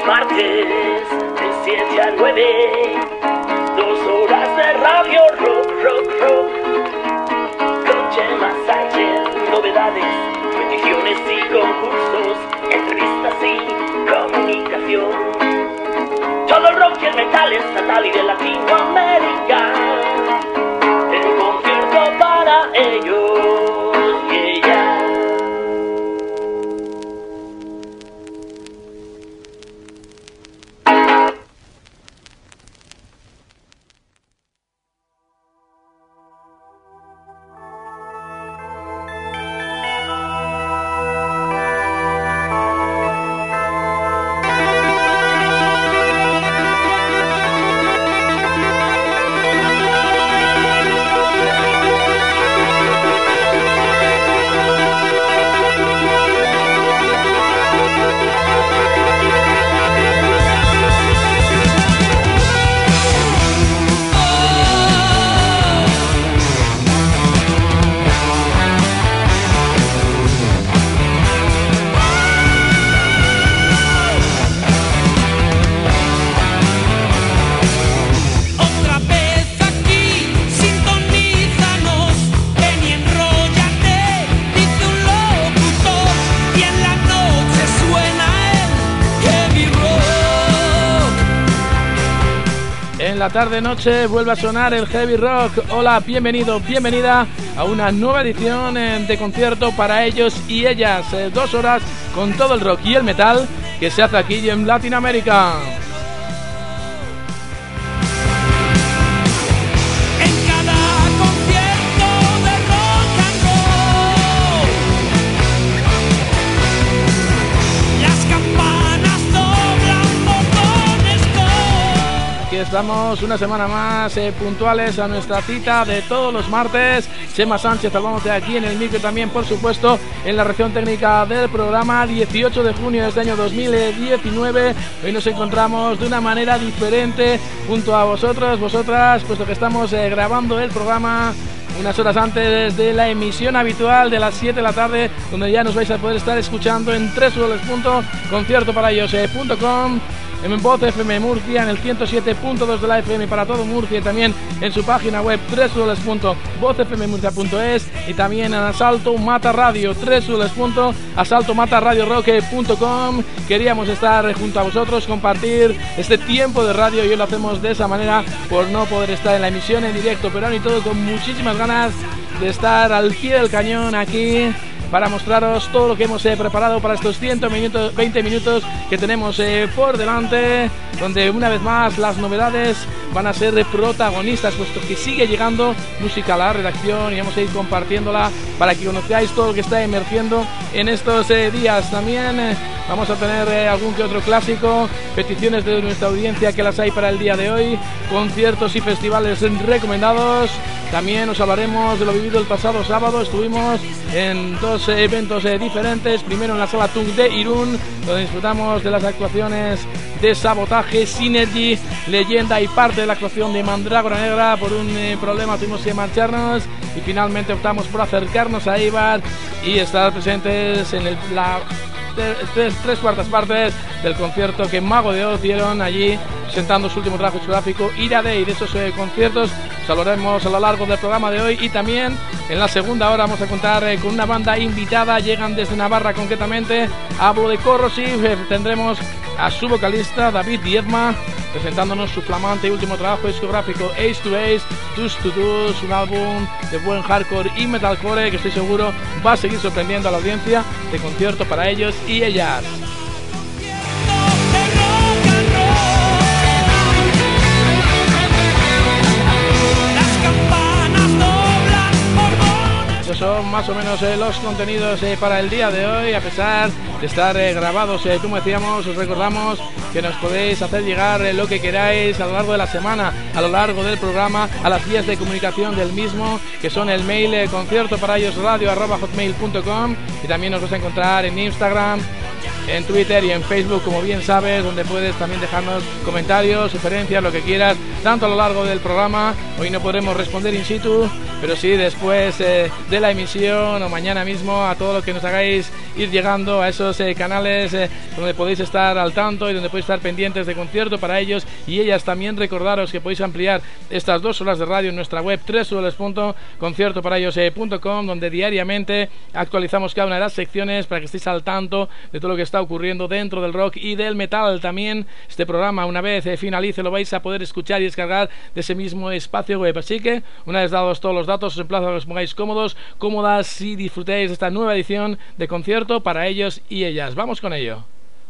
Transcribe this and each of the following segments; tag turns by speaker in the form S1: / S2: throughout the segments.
S1: martes, de 7 a 9, 2 horas de radio rock. Con Chema Sánchez, novedades, peticiones y concursos, entrevistas y comunicación. Todo el rock y el metal estatal y de Latinoamérica, en un concierto para ellos y ellas.
S2: La tarde-noche vuelve a sonar el heavy rock. Hola, bienvenido, bienvenida a una nueva edición de concierto para ellos y ellas. 2 horas con todo el rock y el metal que se hace aquí en Latinoamérica. Estamos una semana más puntuales a nuestra cita de todos los martes. Chema Sánchez, hablamos de aquí en el micro, también por supuesto en la región técnica del programa. 18 de junio de este año 2019. Hoy nos encontramos de una manera diferente junto a vosotros, vosotras, puesto que estamos grabando el programa unas horas antes de la emisión habitual de las 7 de la tarde, donde ya nos vais a poder estar escuchando en www.conciertoparellos.com, en Voz FM Murcia, en el 107.2 de la FM para todo Murcia, y también en su página web www.vozfmmurcia.es, y también en Asalto Mata Radio, www.asaltomataradiorock.com. Queríamos estar junto a vosotros, compartir este tiempo de radio, y hoy lo hacemos de esa manera por no poder estar en la emisión en directo, pero aún y todo con muchísimas ganas de estar al pie del cañón aquí para mostraros todo lo que hemos preparado para estos 120 minutos que tenemos por delante, donde una vez más las novedades van a ser protagonistas, puesto que sigue llegando música a la redacción y vamos a ir compartiéndola para que conozcáis todo lo que está emergiendo en estos días. También vamos a tener algún que otro clásico, peticiones de nuestra audiencia que las hay para el día de hoy, conciertos y festivales recomendados. También os hablaremos de lo vivido el pasado sábado. Estuvimos en 2 eventos diferentes. Primero en la Sala Tung de Irún, donde disfrutamos de las actuaciones de Sabotaje, Synergy, Leyenda y parte de la actuación de Mandrágora Negra. Por un problema tuvimos que marcharnos y finalmente optamos por acercarnos a Eibar y estar presentes en la tres cuartas partes del concierto que Mago de Oz dieron allí, presentando su último trabajo discográfico, Ira Day. De esos conciertos os hablaremos a lo largo del programa de hoy, y también en la segunda hora vamos a contar con una banda invitada. Llegan desde Navarra concretamente, hablo de Corrosive. Tendremos a su vocalista David Diezma presentándonos su flamante y último trabajo discográfico, Ace to Ace, Deuce to Deuce, un álbum de buen hardcore y metalcore que estoy seguro va a seguir sorprendiendo a la audiencia de concierto para ellos y ellas. Son más o menos los contenidos para el día de hoy, a pesar de estar grabados. Como decíamos, os recordamos que nos podéis hacer llegar lo que queráis a lo largo de la semana, a lo largo del programa, a las vías de comunicación del mismo, que son el mail conciertoparayosradio@hotmail.com, y también nos vais a encontrar en Instagram, en Twitter y en Facebook, como bien sabes, donde puedes también dejarnos comentarios, sugerencias, lo que quieras, tanto a lo largo del programa. Hoy no podremos responder in situ, pero sí después de la emisión o mañana mismo, a todo lo que nos hagáis ir llegando a esos canales donde podéis estar al tanto y donde podéis estar pendientes de concierto para ellos y ellas. También recordaros que podéis ampliar estas 2 horas de radio en nuestra web www.conciertoparellos.com, donde diariamente actualizamos cada una de las secciones para que estéis al tanto de todo lo que está ocurriendo dentro del rock y del metal. También este programa, una vez finalice, lo vais a poder escuchar y descargar de ese mismo espacio web. Así que, una vez dados todos los datos, os emplazo a que os pongáis cómodos, cómodas y disfrutéis de esta nueva edición de Concierto para ellos y ellas. Vamos con ello.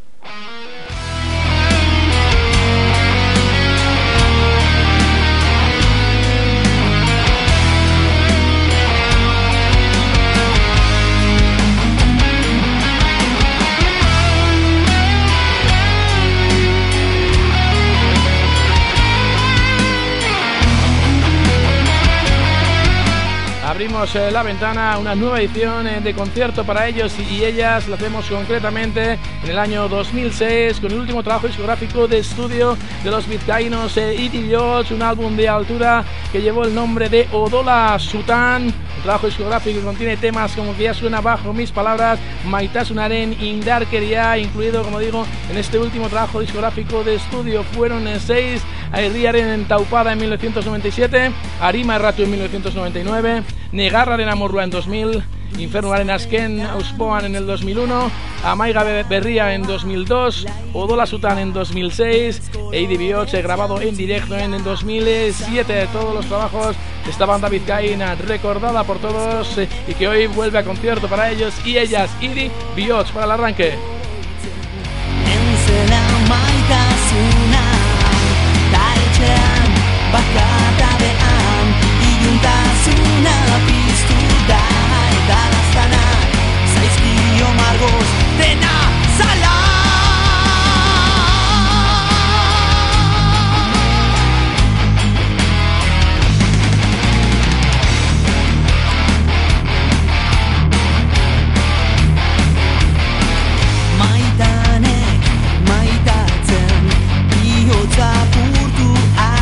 S2: Abrimos la ventana a una nueva edición de Concierto para ellos y ellas. Lo hacemos concretamente en el año 2006 con el último trabajo discográfico de estudio de los vizcaínos Idiots, un álbum de altura que llevó el nombre de Odola Sutan, un trabajo discográfico que contiene temas como que ya suena bajo mis palabras, Maitasunaren Indarkeria, incluido, como digo, en este último trabajo discográfico de estudio. Fueron 6: Airriaren Taupada en 1997, Arima Erratu en 1999, Negarraren Amorrua en 2000, Infernuaren Azken Auspoan en el 2001, Amaiga Berria en 2002, Odola Sutan en 2006 e Idiots grabado en directo en 2007. Todos los trabajos de esta banda vizcaína recordada por todos y que hoy vuelve a Concierto para ellos y ellas. Idiots para el arranque.
S3: Bakatabean iluntasuna piztu da eta laztanak zaizkio margoz dena zala. Maitanek maitatzen bihotza purtu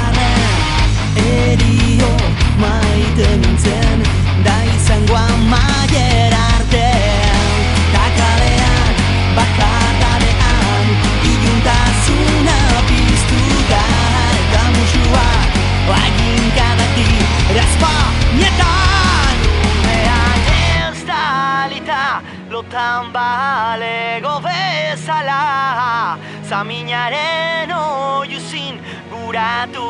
S3: erio maite nintzen da izango amaier arte. Takalean, bakatarean iluntasuna piztu da eta musua aginkadati razpainetan umean ez da alita lotan balego bezala zaminaren oiuzin guratu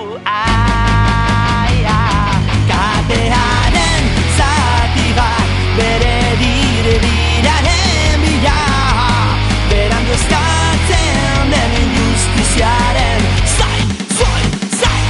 S3: katearen zati bat bere dirdiraren bila berandu eskatzen den injustiziaren zain, zain, zain.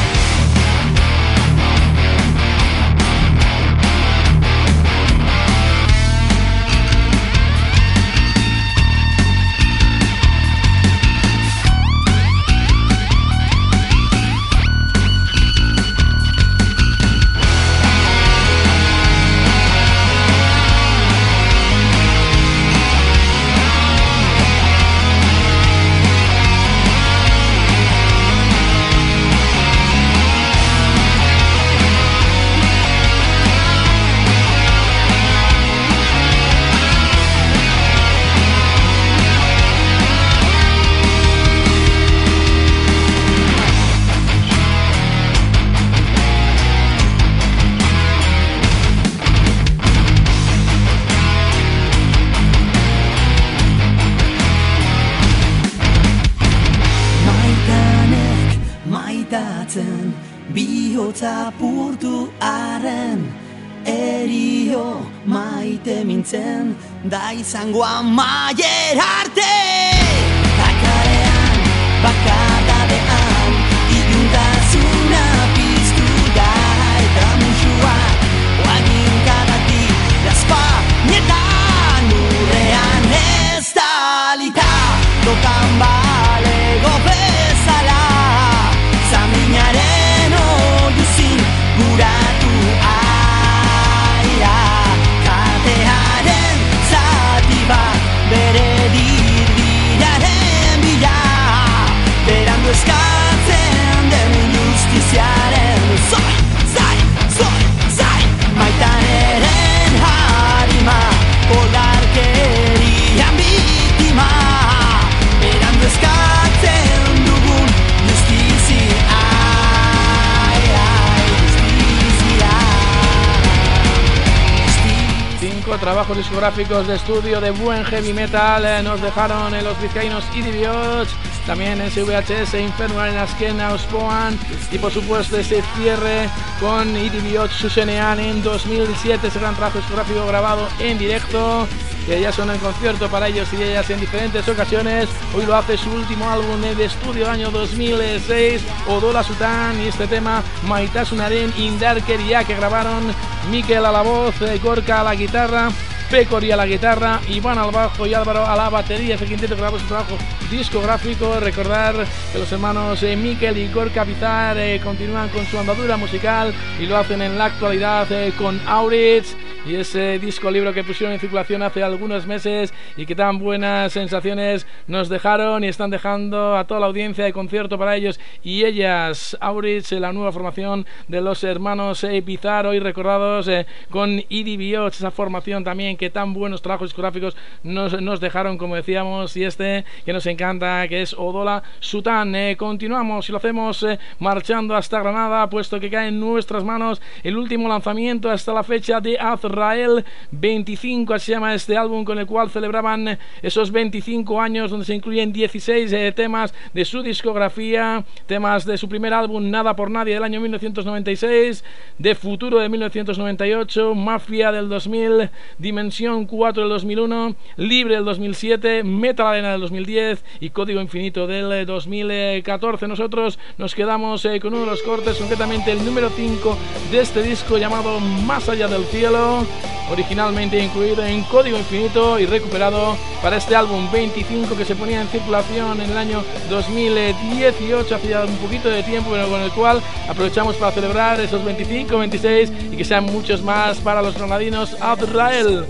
S3: Bihotza purtu arren erio maite mintzen da izango amaier arte. Takarean, bakatabean iluntasuna piztu da eta musua oaginkadati razpainetan urrean ez da alita lotan balego bezala zaminaren oiuzin guratu aia katearen zati bat bere dirdi
S2: trabajos discográficos de estudio de buen heavy metal nos dejaron los vizcaínos Idiots, también en VHS Infernal en Askena Ospoan, y por supuesto ese cierre con Idiots Susenean en 2007, ese gran trabajo discográfico grabado en directo, que ya sonó en concierto para ellos y ellas en diferentes ocasiones. Hoy lo hace su último álbum de estudio, año 2006, Odola Sutan, y este tema Maitasunaren Indarkeria, que grabaron Mikel a la voz, Gorka a la guitarra, Pecori a la guitarra, Iván al bajo y Álvaro a la batería. Ese quinteto grabó su trabajo discográfico. Recordar que los hermanos Mikel y Gorka Bizar continúan con su andadura musical y lo hacen en la actualidad con Auritz, y ese disco libro que pusieron en circulación hace algunos meses y que tan buenas sensaciones nos dejaron y están dejando a toda la audiencia de concierto para ellos y ellas. Auritz, la nueva formación de los hermanos Bizar, hoy recordados con Idiots, esa formación también que tan buenos trabajos discográficos nos dejaron, como decíamos, y este que nos encanta, que es Odola Sutan. Continuamos y lo hacemos marchando hasta Granada, puesto que cae en nuestras manos el último lanzamiento hasta la fecha de Azrael 25, así se llama este álbum, con el cual celebraban esos 25 años, donde se incluyen 16 temas de su discografía, temas de su primer álbum Nada por Nadie del año 1996, de Futuro de 1998, Mafia del 2000, Dimensión 4 del 2001, Libre del 2007, Metal Arena del 2010 y Código Infinito del 2014. Nosotros nos quedamos con uno de los cortes, concretamente el número 5 de este disco, llamado Más Allá del Cielo, originalmente incluido en Código Infinito y recuperado para este álbum 25, que se ponía en circulación en el año 2018, hace ya un poquito de tiempo, pero con el cual aprovechamos para celebrar esos 25, 26 y que sean muchos más para los granadinos. Azrael.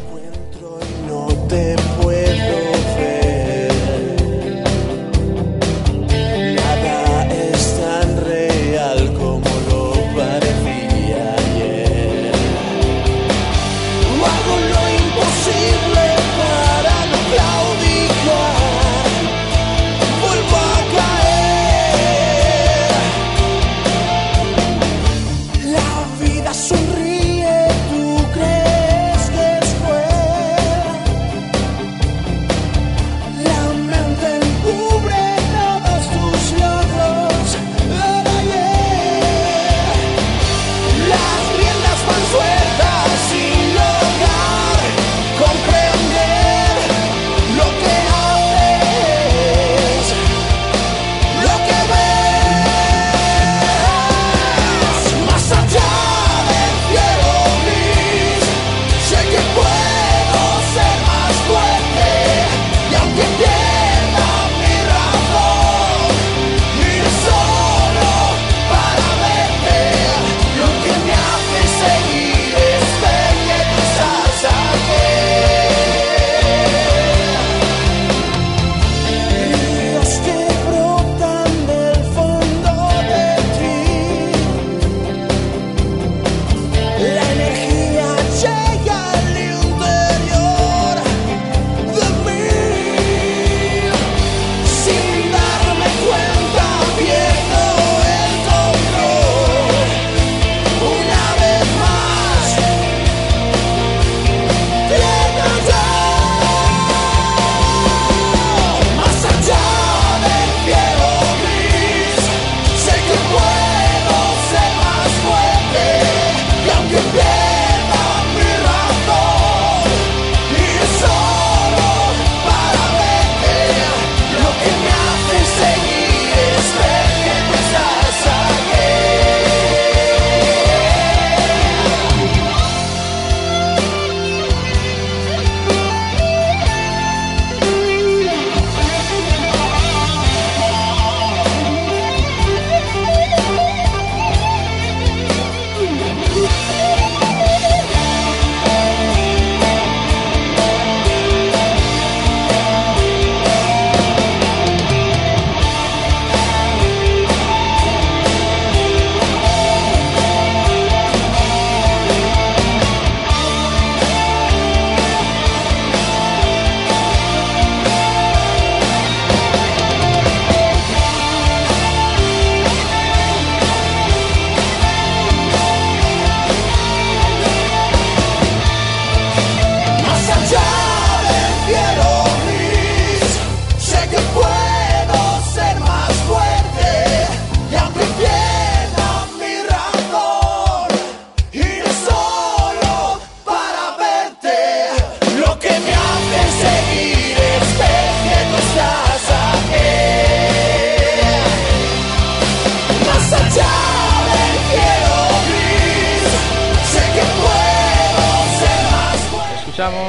S3: No te puedo ver, nada es tan real como lo parecía ayer. Hago lo imposible para no claudicar, vuelvo a caer. La vida sonríe, tú crees que es cruel.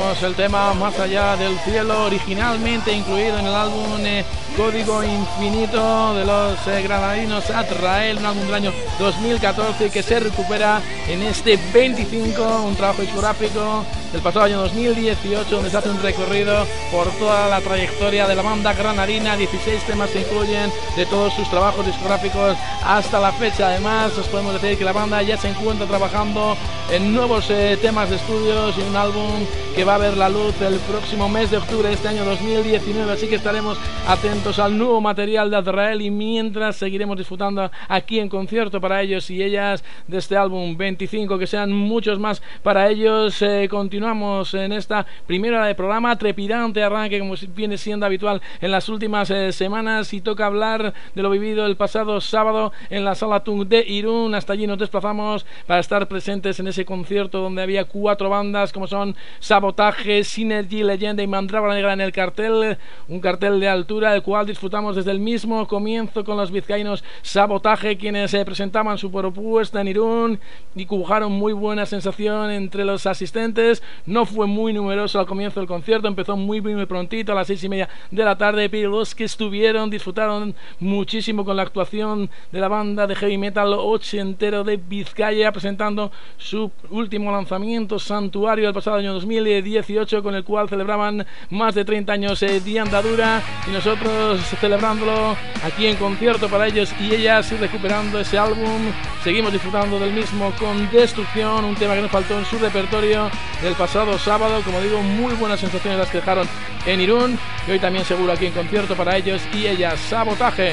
S2: Escuchábamos el tema Más allá del cielo, originalmente incluido en el álbum Código Infinito de los granadinos Azrael, un álbum del año 2014 que se recupera en este 25, un trabajo discográfico del pasado año 2018, donde se hace un recorrido por toda la trayectoria de la banda granadina. 16 temas se incluyen de todos sus trabajos discográficos hasta la fecha. Además, os podemos decir que la banda ya se encuentra trabajando en nuevos temas de estudios y un álbum que va a ver la luz el próximo mes de octubre de este año 2019, así que estaremos atentos al nuevo material de Azrael y mientras seguiremos disfrutando aquí en concierto para ellos y ellas de este álbum 25, que sean muchos más para ellos. Continuamos en esta primera hora de programa, trepidante arranque como viene siendo habitual en las últimas semanas, y toca hablar de lo vivido el pasado sábado en la Sala Tung de Irún. Hasta allí nos desplazamos para estar presentes en ese concierto donde había 4 bandas como son Sabotaje, Synergy, Leyenda y Mandrágora Negra en el cartel, un cartel de altura del cual disfrutamos desde el mismo comienzo con los vizcaínos Sabotaje, quienes presentaban su propuesta en Irún y cujaron muy buena sensación entre los asistentes. No fue muy numeroso al comienzo del concierto, empezó muy prontito a las 6:30 de la tarde, pero los que estuvieron disfrutaron muchísimo con la actuación de la banda de heavy metal ochentero de Vizcaya, presentando su último lanzamiento, Santuario, del pasado año 2018, con el cual celebraban más de 30 años de andadura, y nosotros celebrándolo aquí en concierto para ellos y ellas, y recuperando ese álbum. Seguimos disfrutando del mismo con Destrucción, un tema que nos faltó en su repertorio del pasado sábado. Como digo, muy buenas sensaciones las que dejaron en Irún, y hoy también seguro aquí en concierto para ellos y ellas, Sabotaje.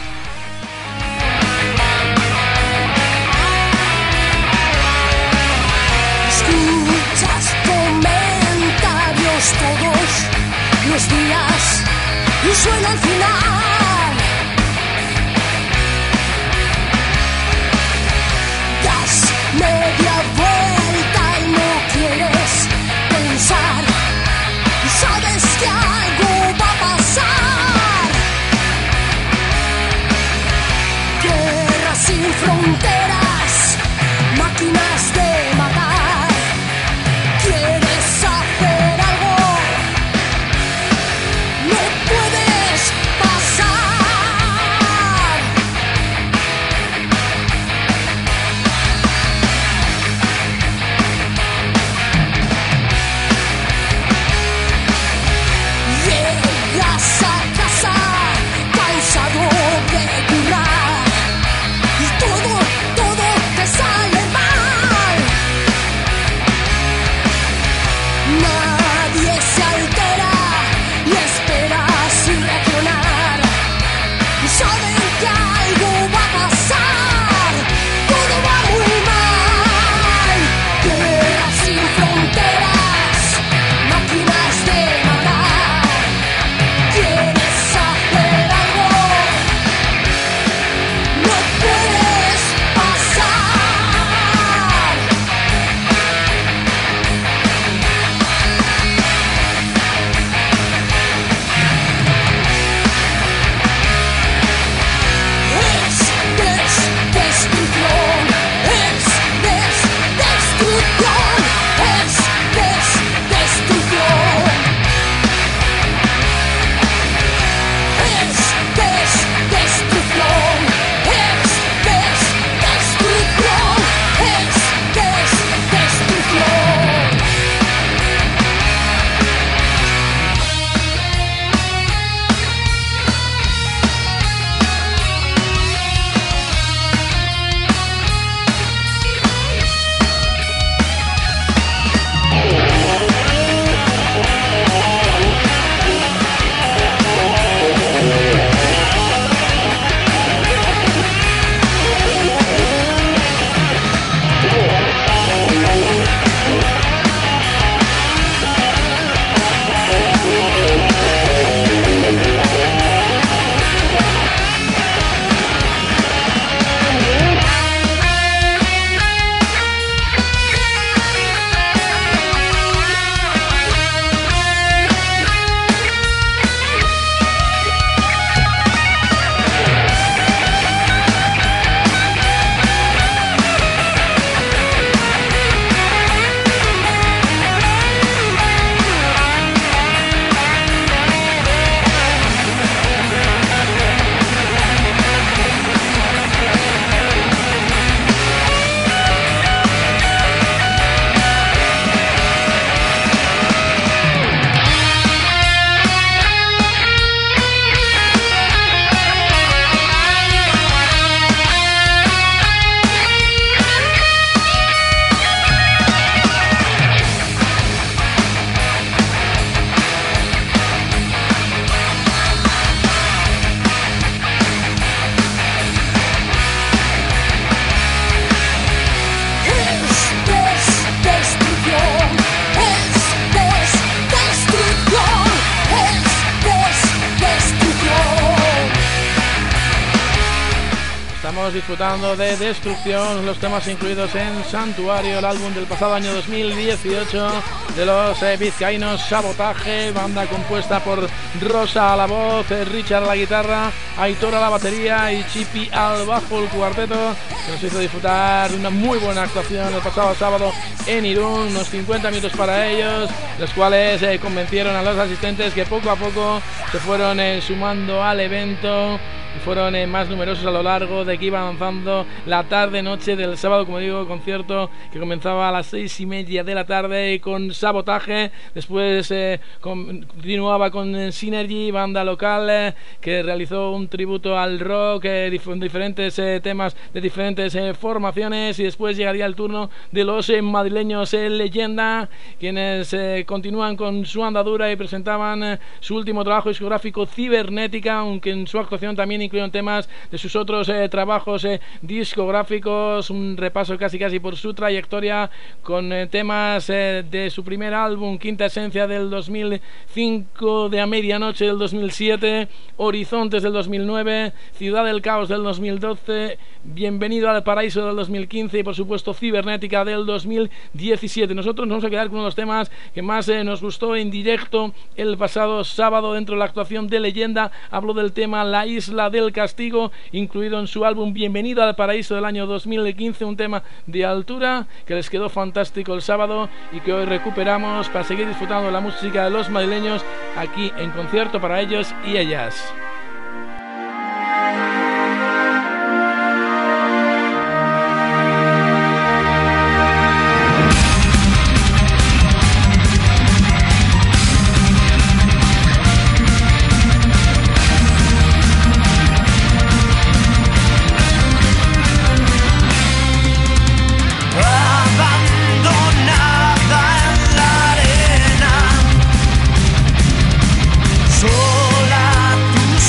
S4: Escuchas comentarios todos los días y suena al final. Das media vuelta y no quieres pensar y sabes que algo va a pasar. Guerra sin fronteras, máquinas de matar. ¿Quieres hacer algo? No puedes pasar.
S2: Estamos disfrutando de Destrucción, los temas incluidos en Santuario, el álbum del pasado año 2018 de los vizcaínos Sabotaje, banda compuesta por Rosa a la voz, Richard a la guitarra, Aitor a la batería y Chipi al bajo, el cuarteto que nos hizo disfrutar de una muy buena actuación el pasado sábado en Irún, unos 50 minutos para ellos, los cuales convencieron a los asistentes que poco a poco se fueron sumando al evento y fueron más numerosos a lo largo de que iba avanzando la tarde-noche del sábado. Como digo, concierto que comenzaba a las 6:30 de la tarde con Sabotaje, después continuaba con Synergy, banda local que realizó un tributo al rock con diferentes temas de diferentes formaciones, y después llegaría el turno de los madrileños Leyenda, quienes continúan con su andadura y presentaban su último trabajo discográfico, Cibernética, aunque en su actuación también incluyeron temas de sus otros trabajos discográficos, un repaso casi por su trayectoria con temas de su primer álbum, Quinta Esencia, del 2005, de A Medianoche del 2007, Horizontes del 2009, Ciudad del Caos del 2012, Bienvenido al Paraíso del 2015 y por supuesto Cibernética del 2017. Nosotros nos vamos a quedar con uno de los temas que más nos gustó en directo el pasado sábado dentro de la actuación de Leyenda. Hablo del tema La Isla del Castigo, incluido en su álbum Bienvenido al Paraíso del año 2015, un tema de altura que les quedó fantástico el sábado y que hoy recuperamos para seguir disfrutando de la música de los madrileños aquí en concierto para ellos y ellas.
S3: Sola tus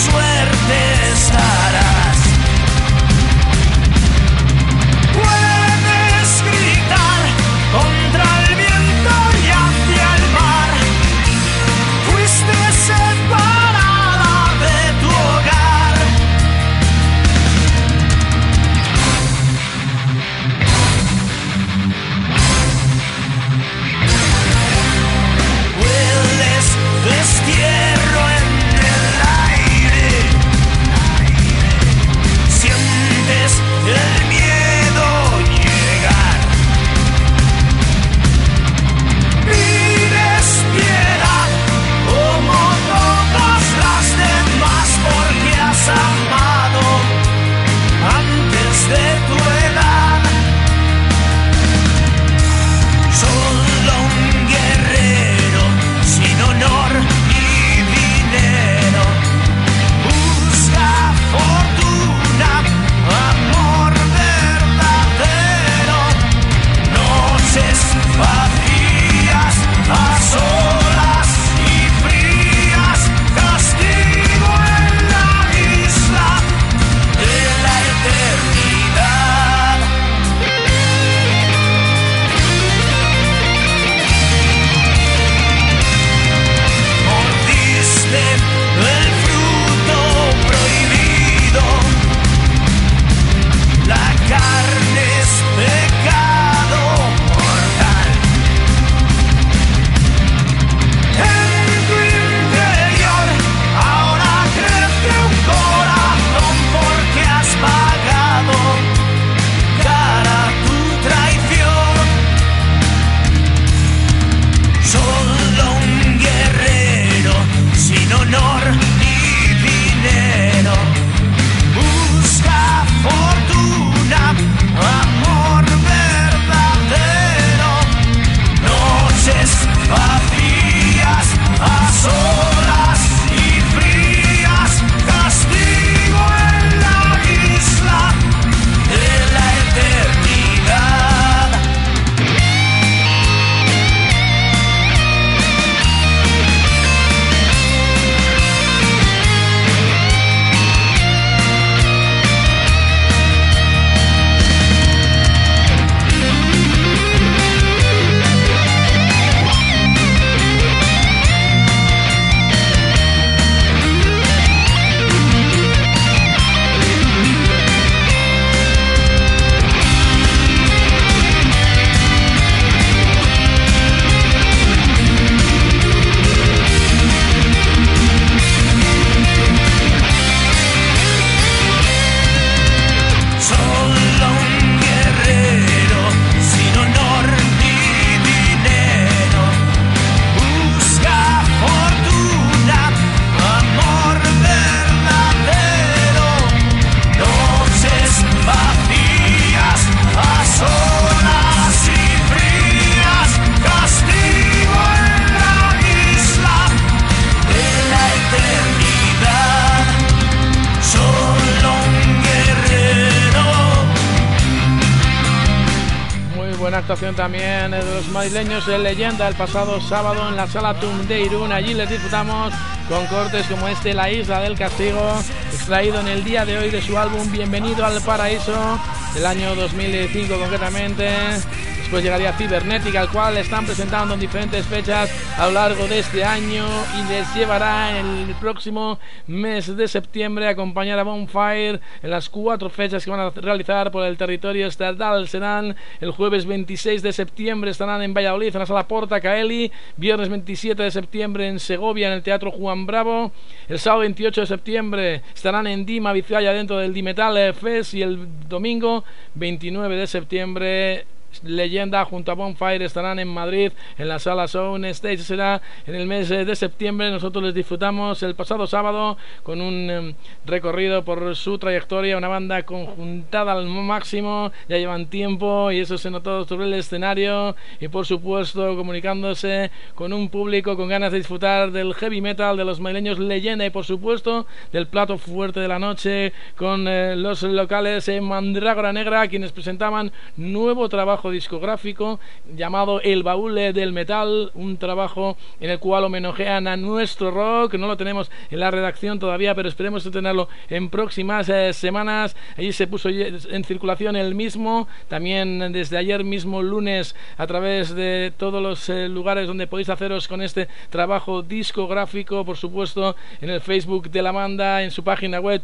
S2: actuación también de los madrileños en Leyenda el pasado sábado en la Sala TUM de Irún. Allí les disfrutamos con cortes como este, La Isla del Castigo, extraído en el día de hoy de su álbum Bienvenido al Paraíso, del año 2005 concretamente. Después llegaría Cibernética, el cual están presentando en diferentes fechas a lo largo de este año y les llevará el próximo mes de septiembre a acompañar a Bonfire en las 4 fechas que van a realizar por el territorio estatal. Serán el jueves 26 de septiembre, estarán en Valladolid en la Sala Porta Caeli, viernes 27 de septiembre en Segovia en el Teatro Juan Bravo, el sábado 28 de septiembre estarán en Dima, Vizcaya, dentro del Dimetal Fest, y el domingo 29 de septiembre Leyenda junto a Bonfire estarán en Madrid en la Sala Sound Stage. Será en el mes de septiembre. Nosotros les disfrutamos el pasado sábado con un recorrido por su trayectoria, una banda conjuntada al máximo, ya llevan tiempo y eso se notó sobre el escenario, y por supuesto comunicándose con un público con ganas de disfrutar del heavy metal de los madrileños Leyenda, y por supuesto del plato fuerte de la noche con los locales Mandrágora Negra, quienes presentaban nuevo trabajo discográfico llamado El Baúl del Metal, un trabajo en el cual homenajean a nuestro rock. No lo tenemos en la redacción todavía, pero esperemos tenerlo en próximas semanas. Allí se puso en circulación el mismo, también desde ayer mismo lunes, a través de todos los lugares donde podéis haceros con este trabajo discográfico, por supuesto en el Facebook de la banda, en su página web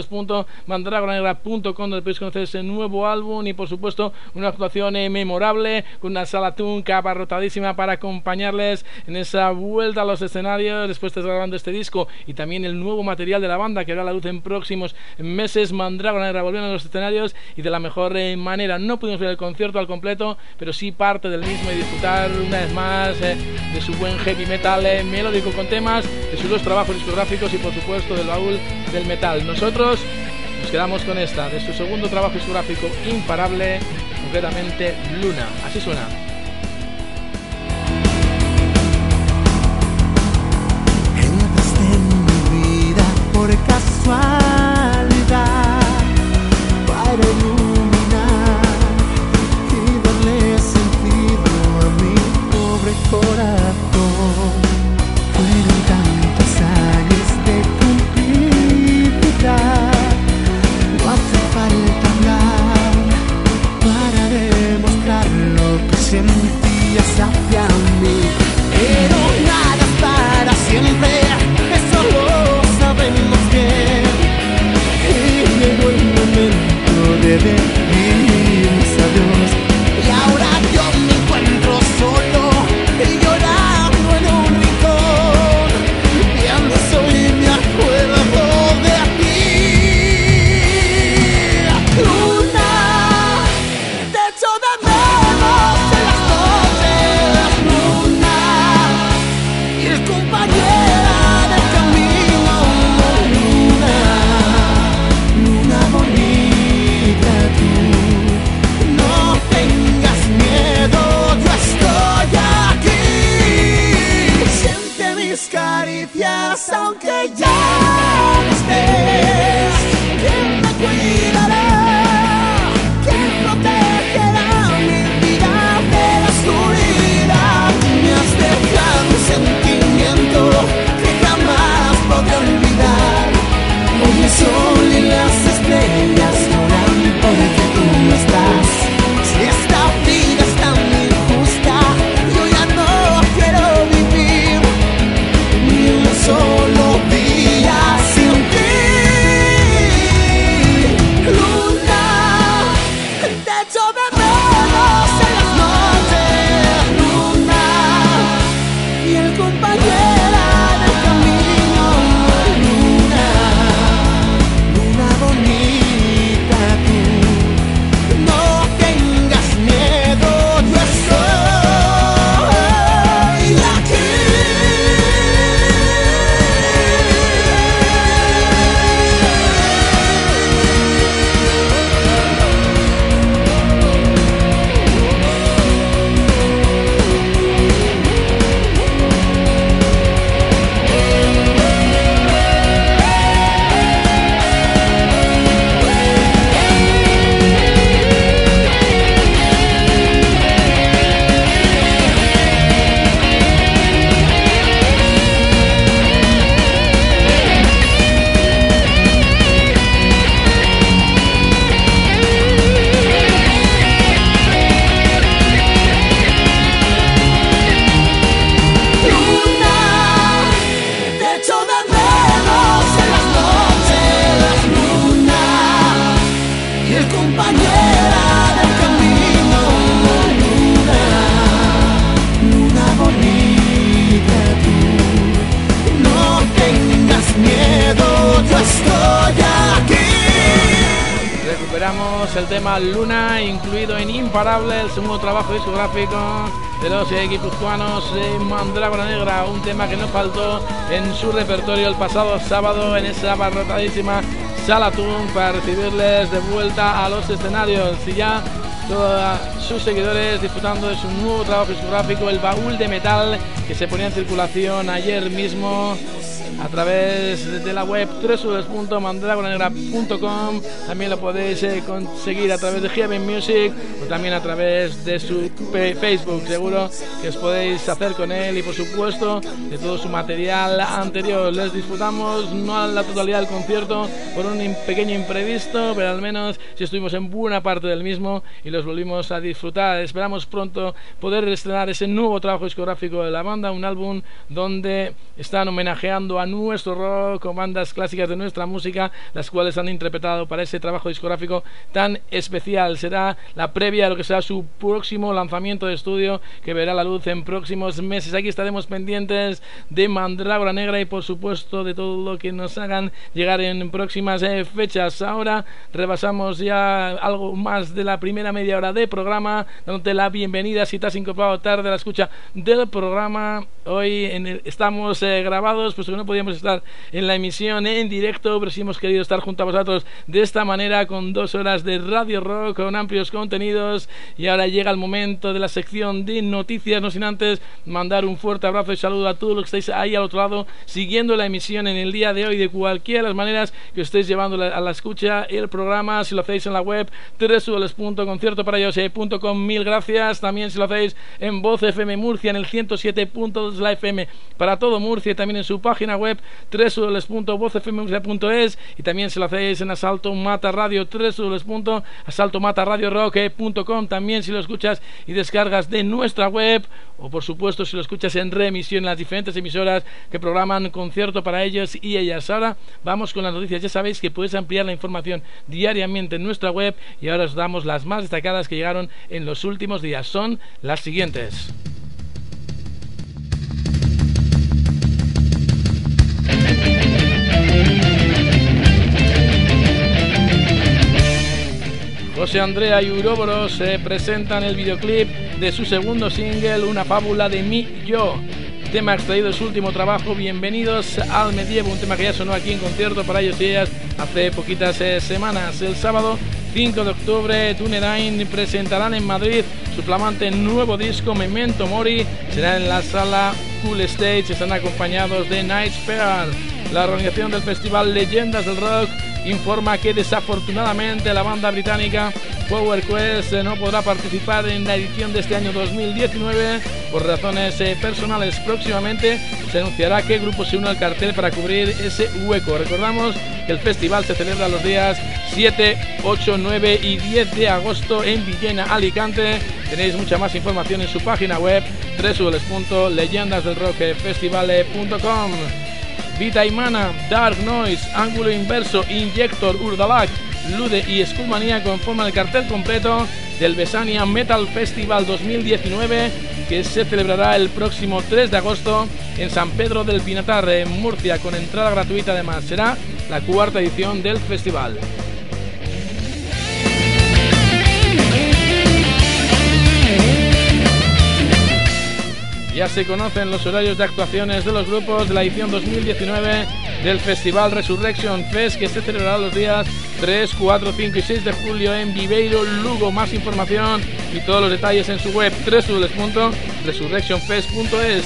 S2: www.mandragoranegra.com, donde podéis conocer ese nuevo álbum, y por supuesto una actuación memorable con una Sala TUM abarrotadísima para acompañarles en esa vuelta a los escenarios después de estar grabando este disco, y también el nuevo material de la banda que verá la luz en próximos meses. Mandrágora Negra volviendo a los escenarios y de la mejor manera. No pudimos ver el concierto al completo, pero sí parte del mismo y disfrutar una vez más de su buen heavy metal melódico, con temas de sus 2 trabajos discográficos y por supuesto del Baúl del Metal. Nosotros nos quedamos con esta, de su segundo trabajo discográfico Imparable, concretamente Luna. Así suena.
S3: Entraste en mi vida por casualidad para iluminar y darle sentido a mi pobre corazón. Fueron tantos años de complicidad, no hace falta hablar para demostrar lo que sentías hacia mí. Pero nada es para siempre, eso lo sabemos bien. Y llegó el momento de decirnos adiós, y ahora yo me encuentro solo y llorando en un rincón, pienso y me acuerdo de ti. Luna, te echo de menos en las noches, Luna, y es compañera del camino, Luna, Luna bonita tú, no tengas miedo, yo estoy aquí. Siente mis caricias aunque ya no estés, ¿quién me cuidará? ¿Quién protegerá mi vida de la oscuridad? Me has dejado un sentimiento que jamás podré olvidar. Hoy el sol y las estrellas lloran porque tú no estás. Si esta vida es tan injusta, yo ya no quiero vivir ni un solo día sin ti.
S2: escuchamos el tema Luna, incluido en Imparable, el segundo trabajo discográfico de los guipuzcoanos de Mandrágora Negra, un tema que no faltó en su repertorio el pasado sábado en esa abarrotadísima Sala Tun para recibirles de vuelta a los escenarios, y ya todos sus seguidores disfrutando de su nuevo trabajo discográfico, El Baúl de Metal, que se ponía en circulación ayer mismo a través de la web www.mandragoranegra.com. También lo podéis conseguir a través de Heaven Music o también a través de su Facebook. Seguro que os podéis hacer con él y por supuesto de todo su material anterior. Les disfrutamos no a la totalidad del concierto por un pequeño imprevisto, pero al menos si estuvimos en buena parte del mismo y los volvimos a disfrutar. Esperamos pronto poder estrenar ese nuevo trabajo discográfico de la banda, un álbum donde están homenajeando a nuestro rock o bandas clásicas de nuestra música, las cuales han interpretado para ese trabajo discográfico tan especial. Será la previa de lo que será su próximo lanzamiento de estudio, que verá la luz en próximos meses. Aquí estaremos pendientes de Mandrágora Negra y por supuesto de todo lo que nos hagan llegar en próximas fechas. Ahora rebasamos ya algo más de la primera media hora de programa, dándote la bienvenida si te has incorporado tarde a la escucha del programa. Hoy estamos grabados, pues que no podíamos estar en la emisión en directo, pero sí hemos querido estar junto a vosotros de esta manera con 2 horas de Radio Rock con amplios contenidos. Y ahora llega el momento de la sección de noticias, no sin antes mandar un fuerte abrazo y saludo a todos los que estáis ahí al otro lado siguiendo la emisión en el día de hoy, de cualquiera de las maneras que estéis llevando a la escucha el programa. Si lo hacéis en la web www.conciertoparayos.com, mil gracias. También si lo hacéis en Voz FM Murcia en el 107.2 la FM para todo Murcia, y también en su página web www.vozfmmurcia.es, y también si lo hacéis en Asalto Mata Radio www.asaltomataradiorock.com. también si lo escuchas y descargas de nuestra web, o por supuesto si lo escuchas en reemisión en las diferentes emisoras que programan Concierto para ellos y ellas. Ahora vamos con las noticias. Ya sabéis que podéis ampliar la información diariamente en nuestra web, y ahora os damos las más destacadas que llegaron en los últimos días. Son las siguientes. José Andrea y Uroboros presentan el videoclip de su segundo single, Una fábula de mí yo, tema extraído de su último trabajo, Bienvenidos al Medievo, un tema que ya sonó aquí en Concierto para ellos y ellas hace poquitas semanas. El sábado 5 de octubre, Tunedain presentarán en Madrid su flamante nuevo disco, Memento Mori. Será en la sala Cool Stage, están acompañados de Night Fair. La organización del festival Leyendas del Rock informa que desafortunadamente la banda británica Power Quest no podrá participar en la edición de este año 2019 por razones personales. Próximamente se anunciará qué grupo se une al cartel para cubrir ese hueco. Recordamos que el festival se celebra los días 7, 8, 9 y 10 de agosto en Villena, Alicante. Tenéis mucha más información en su página web www.leyendasdelrockfestival.com. Vita Imana, Dark Noise, Ángulo Inverso, Injector, Urdalak, Lude y Skullmania conforman el cartel completo del Besania Metal Festival 2019, que se celebrará el próximo 3 de agosto en San Pedro del Pinatar, en Murcia, con entrada gratuita. Además, será la 4ª edición del festival. Ya se conocen los horarios de actuaciones de los grupos de la edición 2019 del Festival Resurrection Fest, que se celebrará los días 3, 4, 5 y 6 de julio en Viveiro, Lugo. Más información y todos los detalles en su web www.resurrectionfest.es.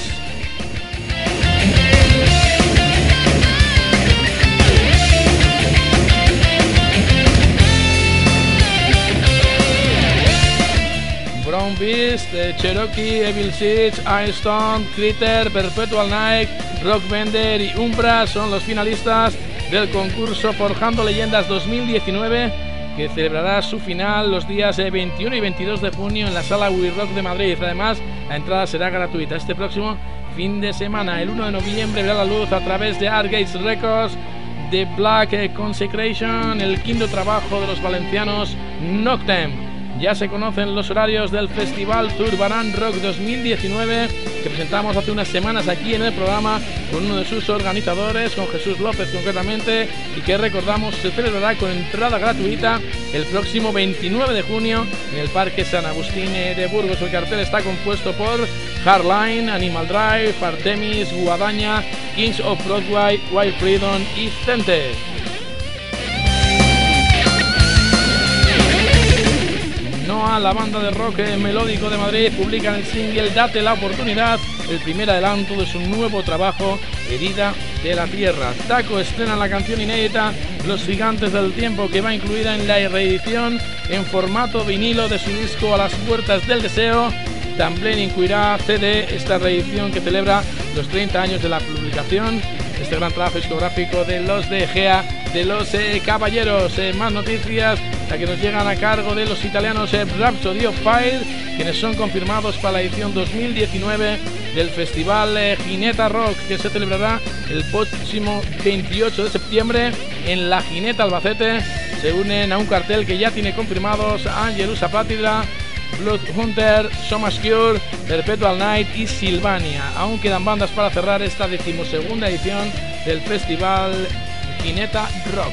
S2: Brown Beast, Cherokee, Evil Siege, Iron Stone, Critter, Perpetual Night, Rockbender y Umbra son los finalistas del concurso Forjando Leyendas 2019, que celebrará su final los días 21 y 22 de junio en la sala We Rock de Madrid. Además, la entrada será gratuita. Este próximo fin de semana, el 1 de noviembre, verá la luz a través de Artgates Records The Black Consecration, el quinto trabajo de los valencianos Noctem. Ya se conocen los horarios del Festival Zurbarán Rock 2019, que presentamos hace unas semanas aquí en el programa con uno de sus organizadores, con Jesús López concretamente, y que recordamos se celebrará con entrada gratuita el próximo 29 de junio en el Parque San Agustín de Burgos. El cartel está compuesto por Hardline, Animal Drive, Artemis, Guadaña, Kings of Broadway, Wild Freedom y Cente. Noa, la banda de rock melódico de Madrid, publican el single Date la oportunidad, el primer adelanto de su nuevo trabajo Herida de la Tierra. Taco estrena la canción inédita Los Gigantes del Tiempo, que va incluida en la reedición en formato vinilo de su disco A las Puertas del Deseo. También incluirá CD esta reedición que celebra los 30 años de la publicación. Este gran trabajo discográfico de los de Gea, de los Caballeros. Más noticias, la que nos llegan a cargo de los italianos Rhapsody of Fire, quienes son confirmados para la edición 2019 del Festival Gineta Rock, que se celebrará el próximo 28 de septiembre en La Gineta Albacete. Se unen a un cartel que ya tiene confirmados Angelus Apátida, Bloodhunter, Somas Cure, Perpetual Night y Sylvania. Aún quedan bandas para cerrar esta 12ª edición del Festival Gineta Rock.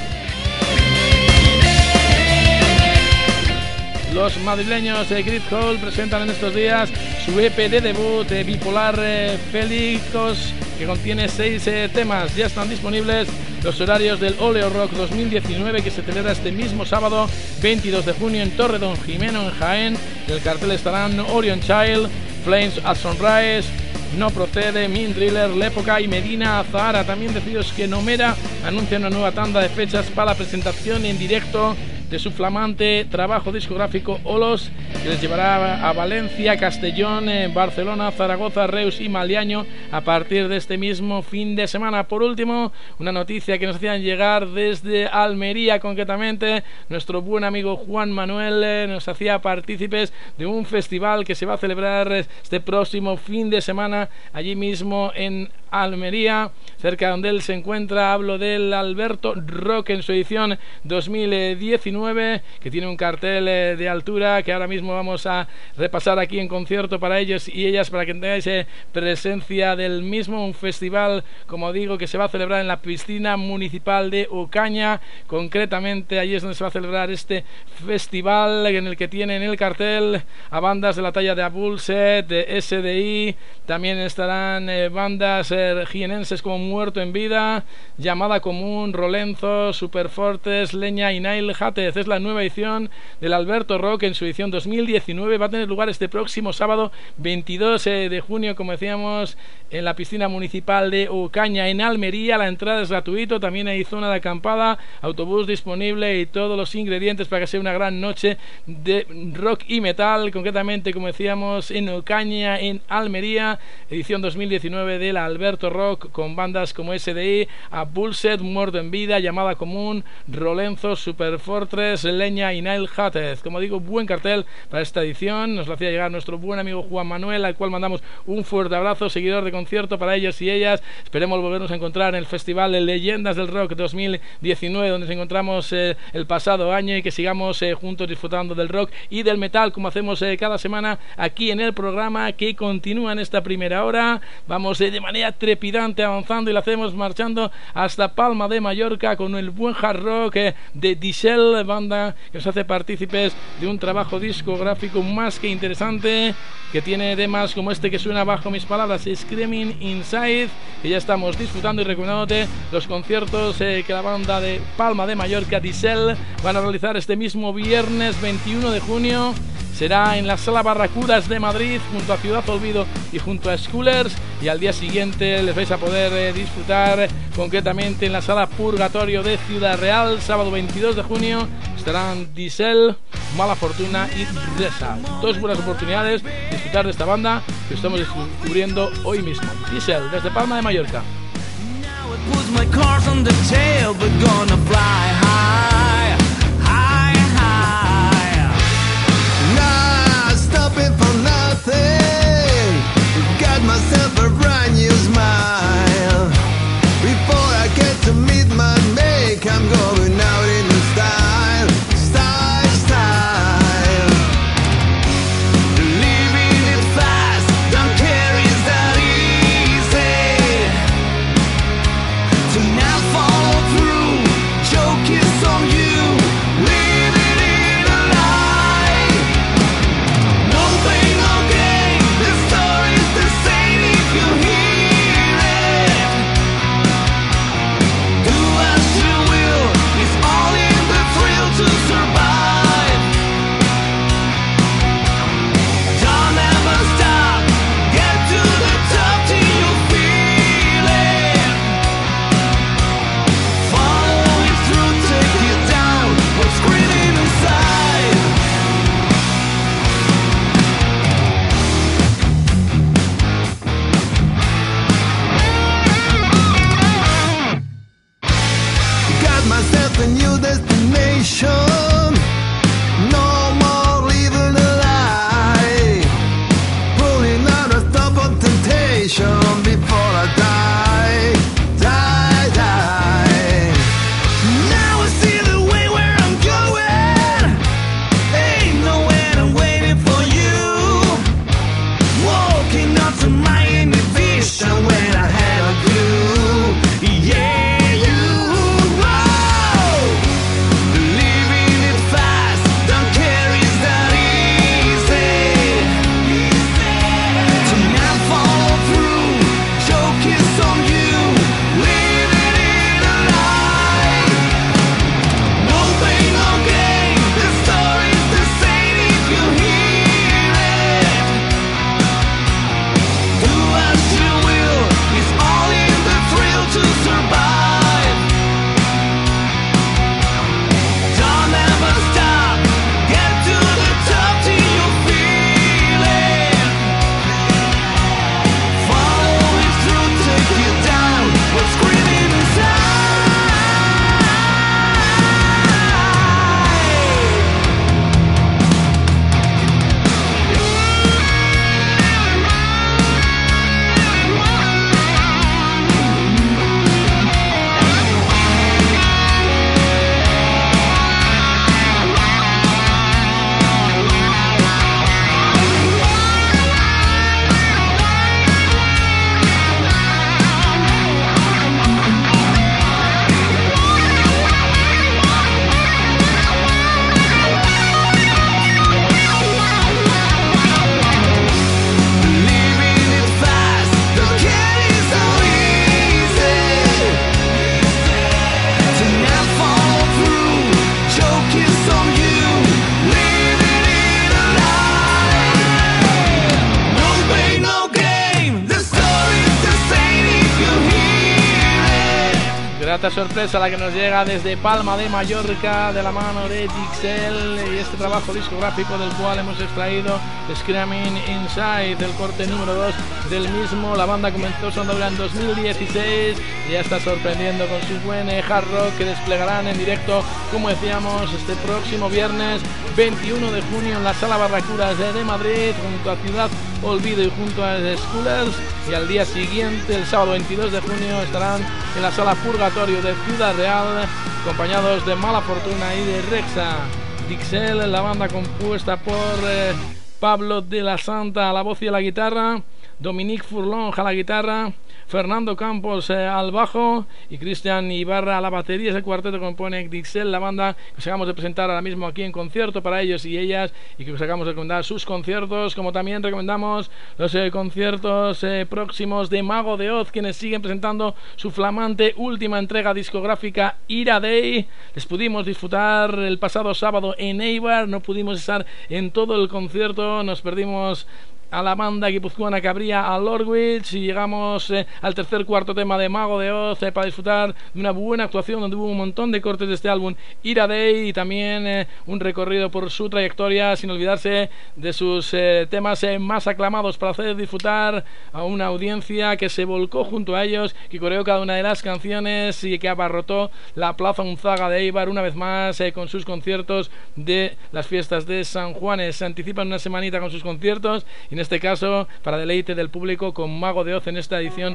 S2: Los madrileños de Grid Hall presentan en estos días su EP de debut de Bipolar Félicos, que contiene 6 temas. Ya están disponibles los horarios del Oleo Rock 2019, que se celebra este mismo sábado 22 de junio en Torre Don Jimeno, en Jaén. En el cartel estarán Orion Child, Flames at Sunrise, No Procede, Mean Driller, L'Época y Medina Zahara. También deciros que Nomera anuncia una nueva tanda de fechas para la presentación en directo de su flamante trabajo discográfico Olos, que les llevará a Valencia, Castellón, Barcelona, Zaragoza, Reus y Maliaño a partir de este mismo fin de semana. Por último, una noticia que nos hacían llegar desde Almería, concretamente nuestro buen amigo Juan Manuel nos hacía partícipes de un festival que se va a celebrar este próximo fin de semana allí mismo en Almería, cerca donde él se encuentra. Hablo del Alberto Rock en su edición 2019, que tiene un cartel de altura que ahora mismo vamos a repasar aquí en concierto para ellos y ellas, para que tengáis presencia del mismo. Un festival, como digo, que se va a celebrar en la piscina municipal de Ocaña. Concretamente allí es donde se va a celebrar este festival, en el que tiene en el cartel a bandas de la talla de Abulset, de SDI. También estarán bandas jienenses como Muerto en Vida, Llamada Común, Rolenzo, Superfortes, Leña y Nail Játez. Es la nueva edición del Alberto Rock en su edición 2019. Va a tener lugar este próximo sábado 22 de junio, como decíamos, en la piscina municipal de Ocaña, en Almería. La entrada es gratuita, también hay zona de acampada, autobús disponible y todos los ingredientes para que sea una gran noche de rock y metal, concretamente, como decíamos, en Ocaña, en Almería, edición 2019 del Alberto Rock, con bandas como SDI, Abulset, Muerto en Vida, Llamada Común, Rolenzo, Superfortress, Leña y Nail Játez. Como digo, buen cartel para esta edición. Nos lo hacía llegar nuestro buen amigo Juan Manuel, al cual mandamos un fuerte abrazo, seguidor de concierto para ellos y ellas. Esperemos volvernos a encontrar en el Festival de Leyendas del Rock 2019, donde nos encontramos el pasado año, y que sigamos juntos disfrutando del rock y del metal, como hacemos cada semana aquí en el programa, que continúa en esta primera hora. Vamos de manera trepidante avanzando y lo hacemos marchando hasta Palma de Mallorca con el buen hard rock de Diesel, banda que nos hace partícipes de un trabajo discográfico más que interesante, que tiene temas como este que suena bajo mis palabras, Screaming Inside, que ya estamos disfrutando y recomendándote los conciertos que la banda de Palma de Mallorca, Diesel, van a realizar este mismo viernes 21 de junio. Será en la Sala Barracudas de Madrid, junto a Ciudad Olvido y junto a Schoolers, y al día siguiente les vais a poder disfrutar concretamente en la Sala Purgatorio de Ciudad Real. Sábado 22 de junio estarán Diesel, Mala Fortuna y Reza. Dos buenas oportunidades de disfrutar de esta banda que estamos descubriendo hoy mismo. Diesel, desde Palma de Mallorca.
S3: For nothing, got myself a brand new smile. Before I get to meet my make, I'm going out in style, style, style. Living it fast, don't care station. No more living a lie. Pulling out a stubborn temptation before I die, die, die. Now I see the way where I'm going. Ain't nowhere I'm waiting for you. Walking up to my inhibition when I had a clue. Yeah, you. Whoa. Living it fast, don't care is that easy. To not follow through, joke is on you. Living it a lie. No pain, no gain. The story's the same if you hear it. Do as you will, it's all in the thrill to survive. Don't ever stop, get to the top till you feel it. Follow it through, take you down, we're screaming inside. Living it fast, don't care is so easy. To not follow through, joke is on you. Living it a lie. No pain, no gain. The story's the same if you hear it.
S2: Grata sorpresa la que nos llega desde Palma de Mallorca de la mano de Dixel y este trabajo discográfico del cual hemos extraído Screaming Inside, el corte número 2 del mismo. La banda comenzó su andadura en 2016 y ya está sorprendiendo con su buen hard rock que desplegarán en directo, como decíamos, este próximo viernes 21 de junio en la Sala Barracudas de Madrid, junto a Ciudad Olvido y junto a Schoolers, y al día siguiente, el sábado 22 de junio, estarán en la Sala Purgatorio de Ciudad Real, acompañados de Mala Fortuna y de Rexa. Dixel, la banda compuesta por Pablo de la Santa a la voz y a la guitarra, Dominique Furlong a la guitarra, Fernando Campos al bajo y Cristian Ibarra a la batería. Ese cuarteto que compone Dixel, la banda que os acabamos de presentar ahora mismo aquí en concierto para ellos y ellas, y que os acabamos de recomendar sus conciertos, como también recomendamos los conciertos próximos de Mago de Oz, quienes siguen presentando su flamante última entrega discográfica Ira Day. Les pudimos disfrutar el pasado sábado en Eibar, no pudimos estar en todo el concierto, nos perdimos a la banda guipuzcoana que abría a Lordwich y llegamos al tercer cuarto tema de Mago de Oz para disfrutar de una buena actuación donde hubo un montón de cortes de este álbum Ira Day y también un recorrido por su trayectoria, sin olvidarse de sus temas más aclamados, para hacer disfrutar a una audiencia que se volcó junto a ellos, que coreó cada una de las canciones y que abarrotó la Plaza Unzaga de Eibar una vez más con sus conciertos de las fiestas de San Juanes. Se anticipan una semanita con sus conciertos y en este caso para deleite del público con Mago de Oz en esta edición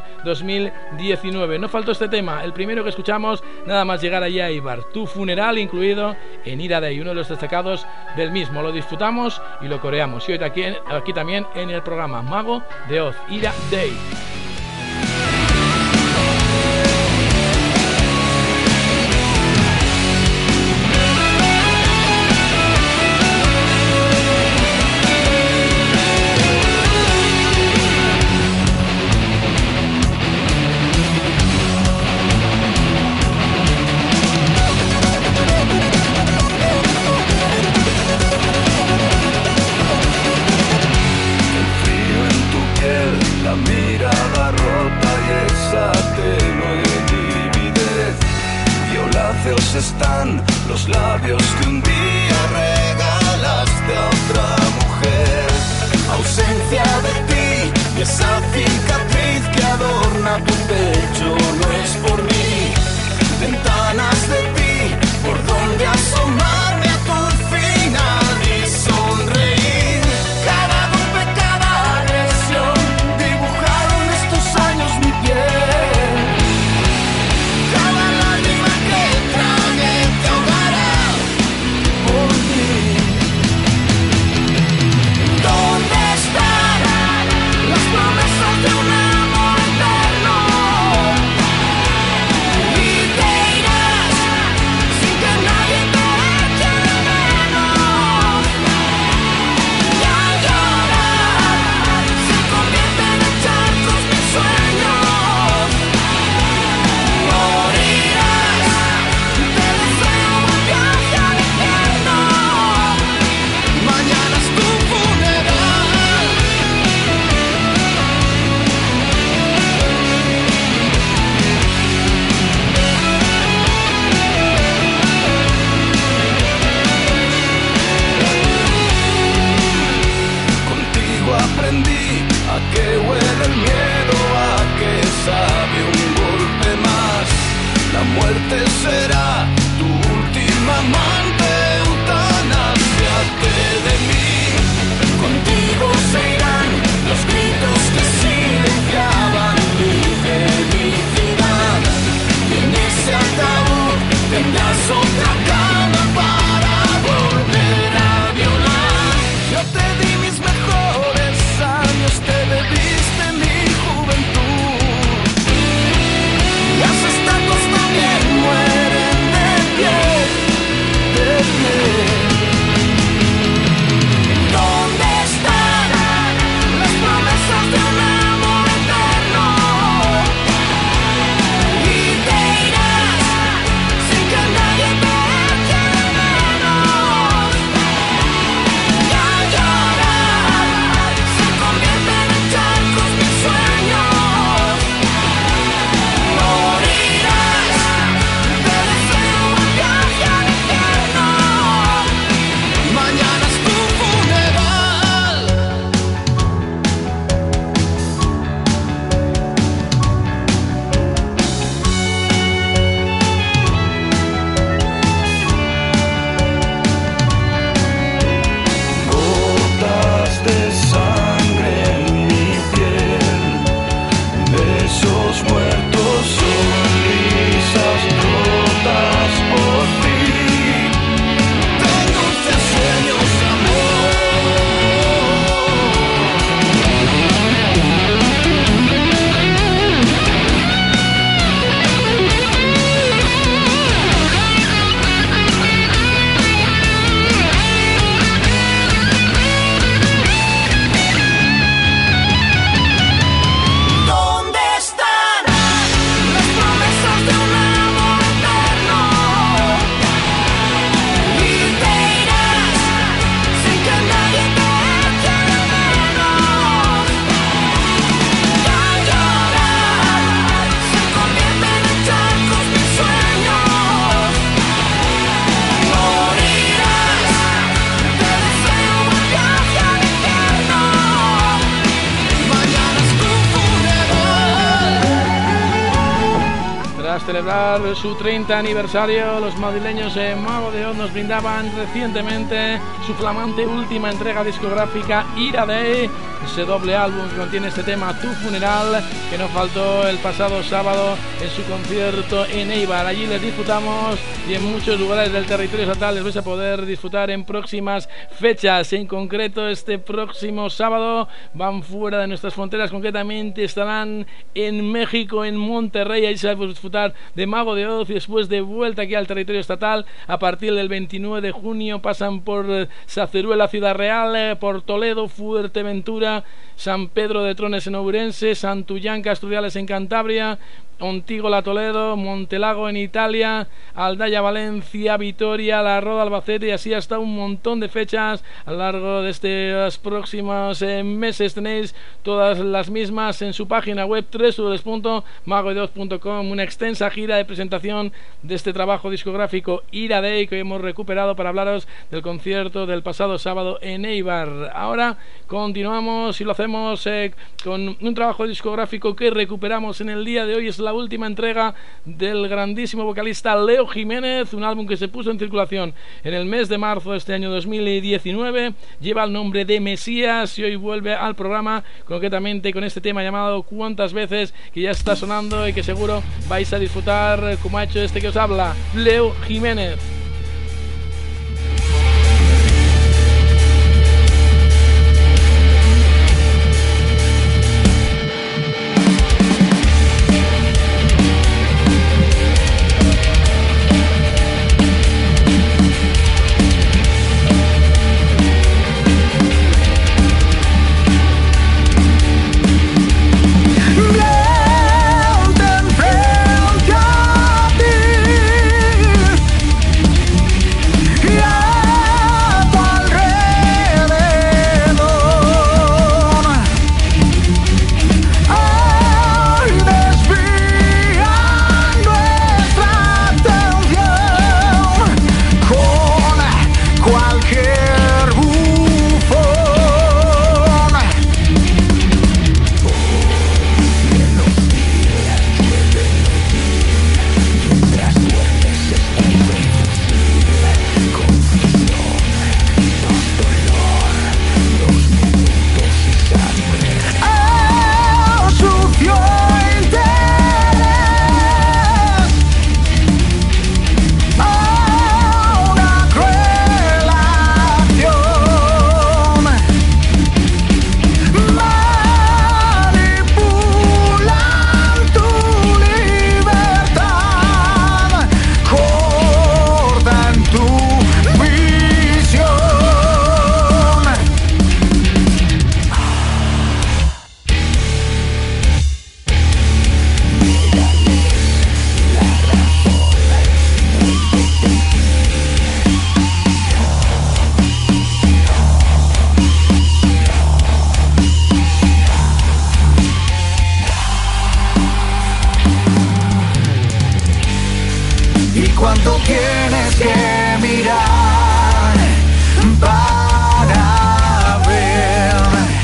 S2: 2019. No faltó este tema, el primero que escuchamos nada más llegar allí a Eibar, Tu Funeral, incluido en Ira Day, uno de los destacados del mismo. Lo disfrutamos y lo coreamos, y hoy aquí también en el programa Mago de Oz, Ira Day.
S3: Están los labios que un día regalaste a otra mujer. Ausencia de ti y esa cicatriz que adorna tu pecho no es por mí. Ventanas de ti por donde asomar.
S2: Tras celebrar su 30 aniversario, los madrileños Mago de Oz nos brindaban recientemente su flamante última entrega discográfica, Ira Day, ese doble álbum que contiene este tema, Tu Funeral, que nos faltó el pasado sábado en su concierto en Eibar. Allí les disfrutamos y en muchos lugares del territorio estatal les vais a poder disfrutar en próximas fechas. En concreto, este próximo sábado van fuera de nuestras fronteras, concretamente estarán en México, en Monterrey. Ahí se va a disfrutar de Mago de Oz y después de vuelta aquí al territorio estatal a partir del 29 de junio pasan por Saceruela, Ciudad Real, por Toledo, Fuerteventura, San Pedro de Trones en Ourense, Santullán, Castrudiales en Cantabria, Ontígola, Toledo, Montelago en Italia, Aldaya, Valencia, Vitoria, La Roda, Albacete, y así hasta un montón de fechas a lo largo de estos próximos meses. Tenéis todas las mismas en su página web www.magodeoz.com, una extensa gira de presentación de este trabajo discográfico Ira Day que hemos recuperado para hablaros del concierto del pasado sábado en Eibar. Ahora continuamos y lo hacemos con un trabajo discográfico que recuperamos en el día de hoy. Es la última entrega del grandísimo vocalista Leo Jiménez, un álbum que se puso en circulación en el mes de marzo de este año 2019, lleva el nombre de Mesías y hoy vuelve al programa concretamente con este tema llamado Cuántas veces, que ya está sonando y que seguro vais a disfrutar como ha hecho este que os habla, Leo Jiménez.
S3: cuánto tienes que mirar para ver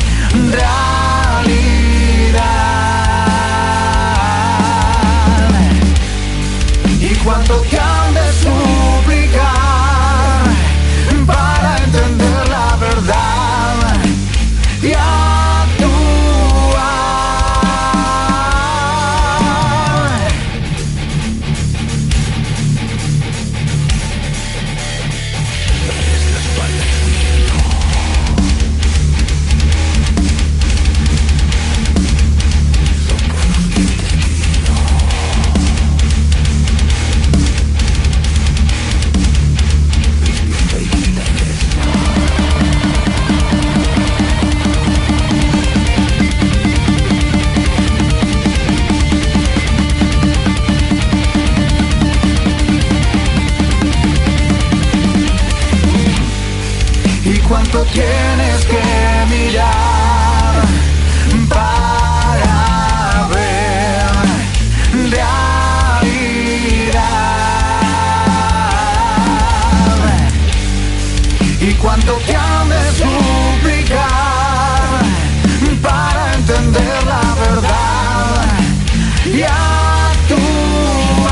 S3: realidad, y cuánto te han de suplicar para entender la verdad y cuánto tienes que mirar para ver realidad, y cuánto te han de suplicar para entender la verdad y actuar.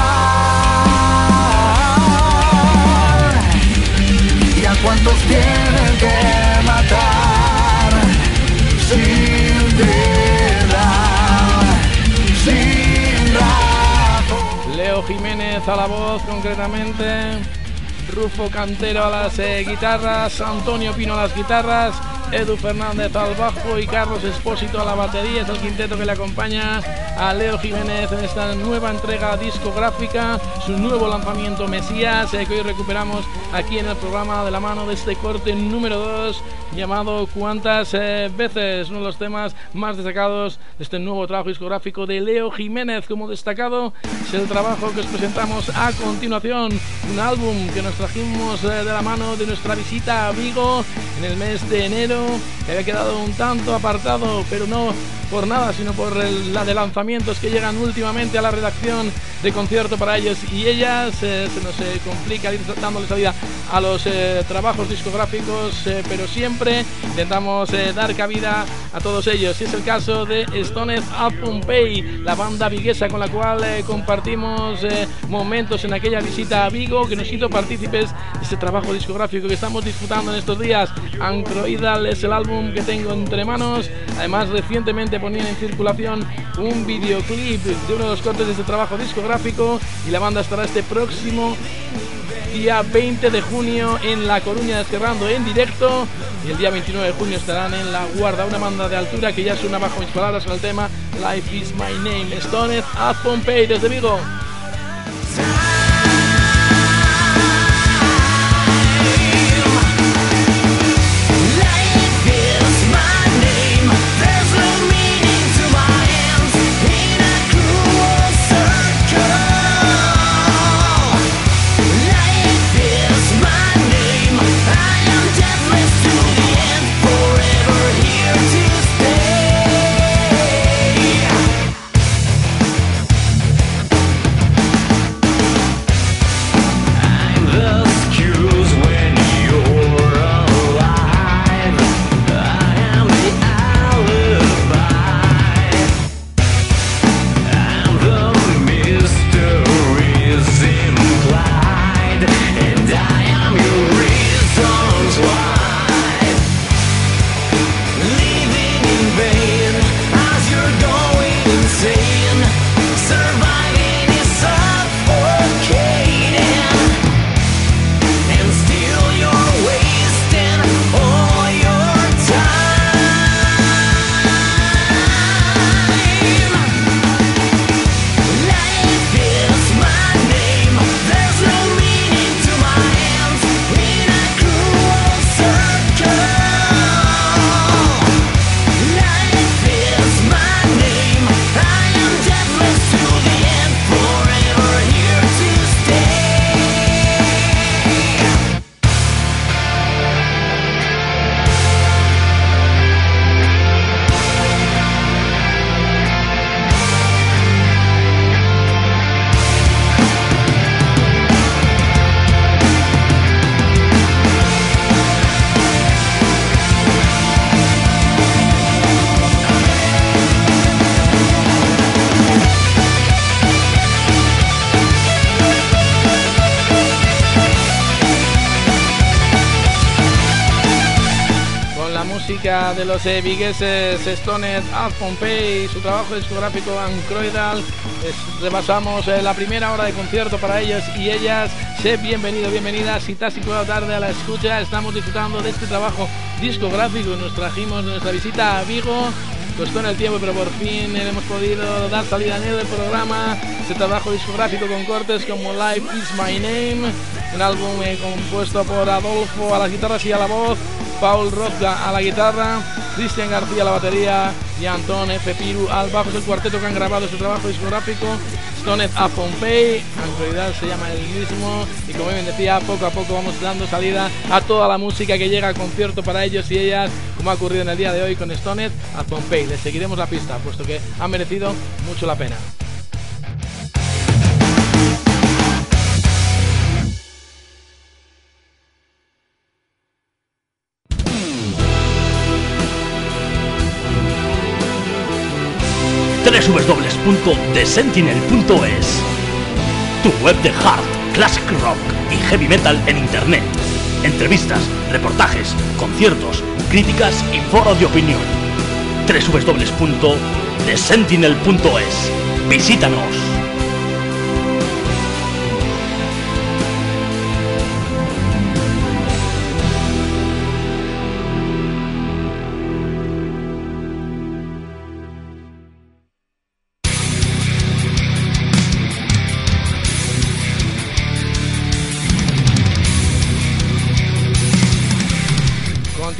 S2: Leo Jiménez a la voz concretamente, Rufo Cantero a las guitarras, Antonio Pino a las guitarras, Edu Fernández al bajo y Carlos Espósito a la batería. Es el quinteto que le acompaña a Leo Jiménez en esta nueva entrega discográfica, su nuevo lanzamiento Mesías, que hoy recuperamos aquí en el programa de la mano de este corte número 2 llamado Cuántas veces, uno de los temas más destacados de este nuevo trabajo discográfico de Leo Jiménez. Como destacado es el trabajo que os presentamos a continuación, un álbum que nos trajimos de la mano de nuestra visita a Vigo en el mes de enero, que había quedado un tanto apartado, pero no por nada, sino por la de lanzamientos que llegan últimamente a la redacción de Concierto para ellos y ellas. Se nos complica ir dándole salida a los trabajos discográficos, pero siempre intentamos dar cabida a todos ellos, y es el caso de Stoned at Pompeii, la banda viguesa con la cual compartimos momentos en aquella visita a Vigo, que nos hizo partícipes de este trabajo discográfico que estamos disfrutando en estos días. Ancroidal es el álbum que tengo entre manos. Además, recientemente ponían en circulación un videoclip de uno de los cortes de este trabajo discográfico, y la banda estará este próximo día 20 de junio en La Coruña descargando en directo, y el día 29 de junio estarán en La Guarda, una banda de altura que ya suena bajo mis palabras con el tema Life is My Name. Stoned at Pompeii desde Vigo. De los vigueses Stoned at Pompeii, su trabajo discográfico Ancroidal. Repasamos la primera hora de concierto para ellos y ellas. Sé bienvenido, bienvenida. Si te has situado tarde a la escucha, estamos disfrutando de este trabajo discográfico. Nos trajimos nuestra visita a Vigo, costó en el tiempo, pero por fin hemos podido dar salida en el programa. Este trabajo discográfico con cortes como Life is My Name, un álbum compuesto por Adolfo a las guitarras y a la voz, Paul Rothga a la guitarra, Cristian García a la batería y Antón F. Piru al bajo. Es el cuarteto que han grabado este trabajo discográfico, Stoned at Pompeii. En realidad se llama el mismo, y como bien decía, poco a poco vamos dando salida a toda la música que llega al concierto para ellos y ellas, como ha ocurrido en el día de hoy con Stoned at Pompeii. Les seguiremos la pista, puesto que han merecido mucho la pena.
S5: www.thesentinel.es, tu web de hard, classic rock y heavy metal en internet. Entrevistas, reportajes, conciertos, críticas y foros de opinión. www.thesentinel.es. Visítanos.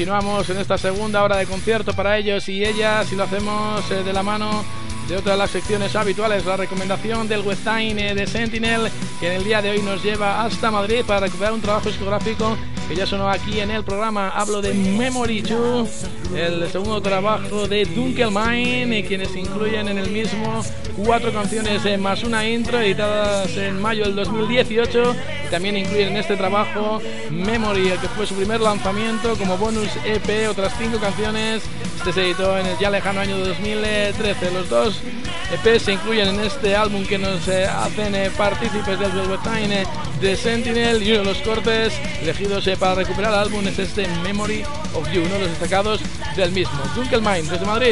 S2: continuamos en esta segunda hora de concierto para ellos y ellas, y lo hacemos de la mano de otra de las secciones habituales, la recomendación del Webtime de Sentinel, que en el día de hoy nos lleva hasta Madrid para recuperar un trabajo discográfico que ya sonó aquí en el programa. Hablo de Memory 2, el segundo trabajo de Dunkelmine, quienes incluyen en el mismo 4 canciones más una intro, editadas en mayo del 2018, y también incluyen en este trabajo Memory, el que fue su primer lanzamiento como bonus EP, otras 5 canciones. Este se editó en el ya lejano año 2013. Los 2 EPs se incluyen en este álbum que nos hacen partícipes del Webtime de Sentinel, y uno de los cortes elegidos para recuperar el álbum es este Memory of You, uno de los destacados del mismo. Dunkelmine, desde Madrid.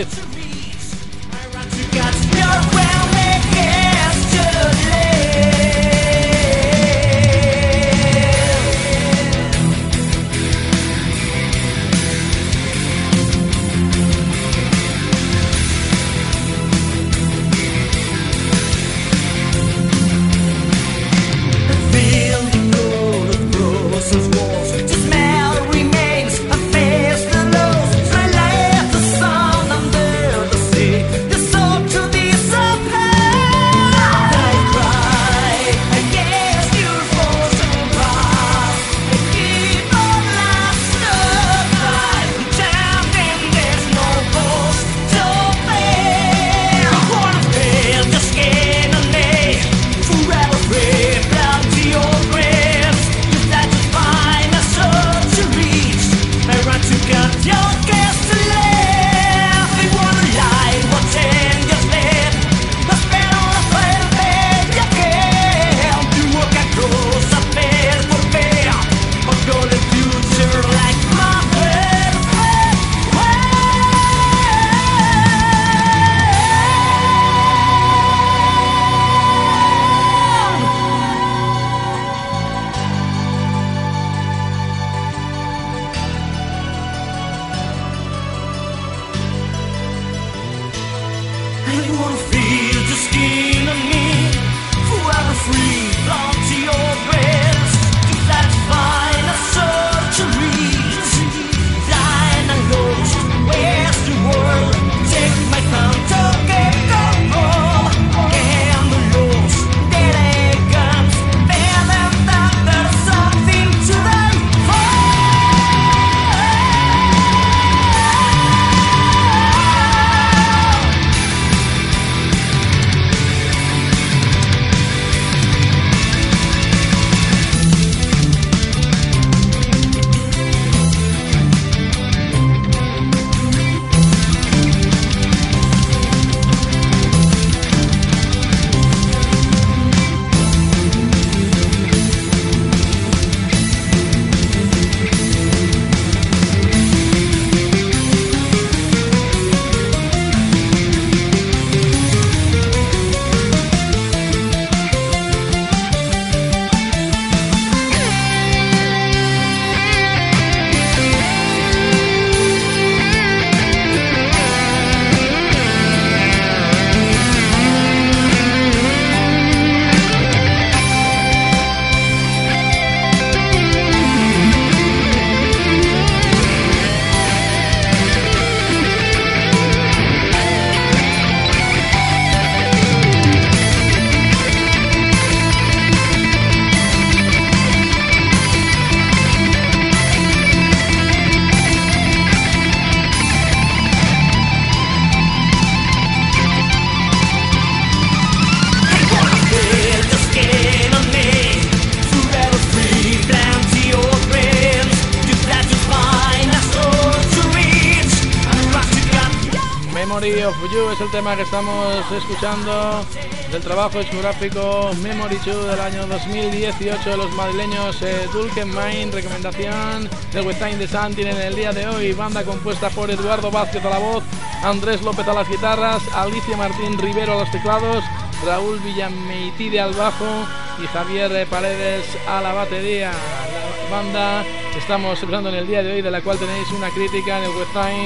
S2: Memory of You es el tema que estamos escuchando del trabajo discográfico Memory 2 del año 2018 de los madrileños Dunkelmine, recomendación del Webtime de Sentinel en el día de hoy. Banda compuesta por Eduardo Vázquez a la voz, Andrés López a las guitarras, Alicia Martín Rivero a los teclados, Raúl Villameitide al bajo y Javier Paredes a la batería. La banda que estamos celebrando en el día de hoy, de la cual tenéis una crítica en el Webtime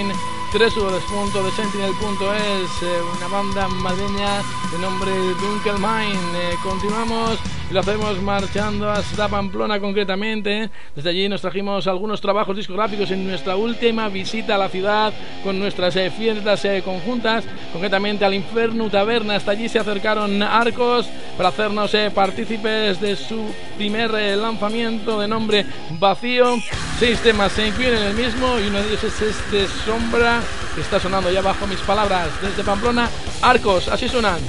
S2: www.thesentinel.es, una banda madrileña de nombre Dunkelmine. Continuamos y lo hacemos marchando hasta Pamplona concretamente. Desde allí nos trajimos algunos trabajos discográficos en nuestra última visita a la ciudad con nuestras fiestas conjuntas, concretamente al Inferno Taberna. Hasta allí se acercaron Arcos para hacernos partícipes de su primer lanzamiento de nombre Vacío. 6 temas se incluyen en el mismo y uno de ellos es este Sombra, que está sonando ya bajo mis palabras. Desde Pamplona, Arcos, así suenan.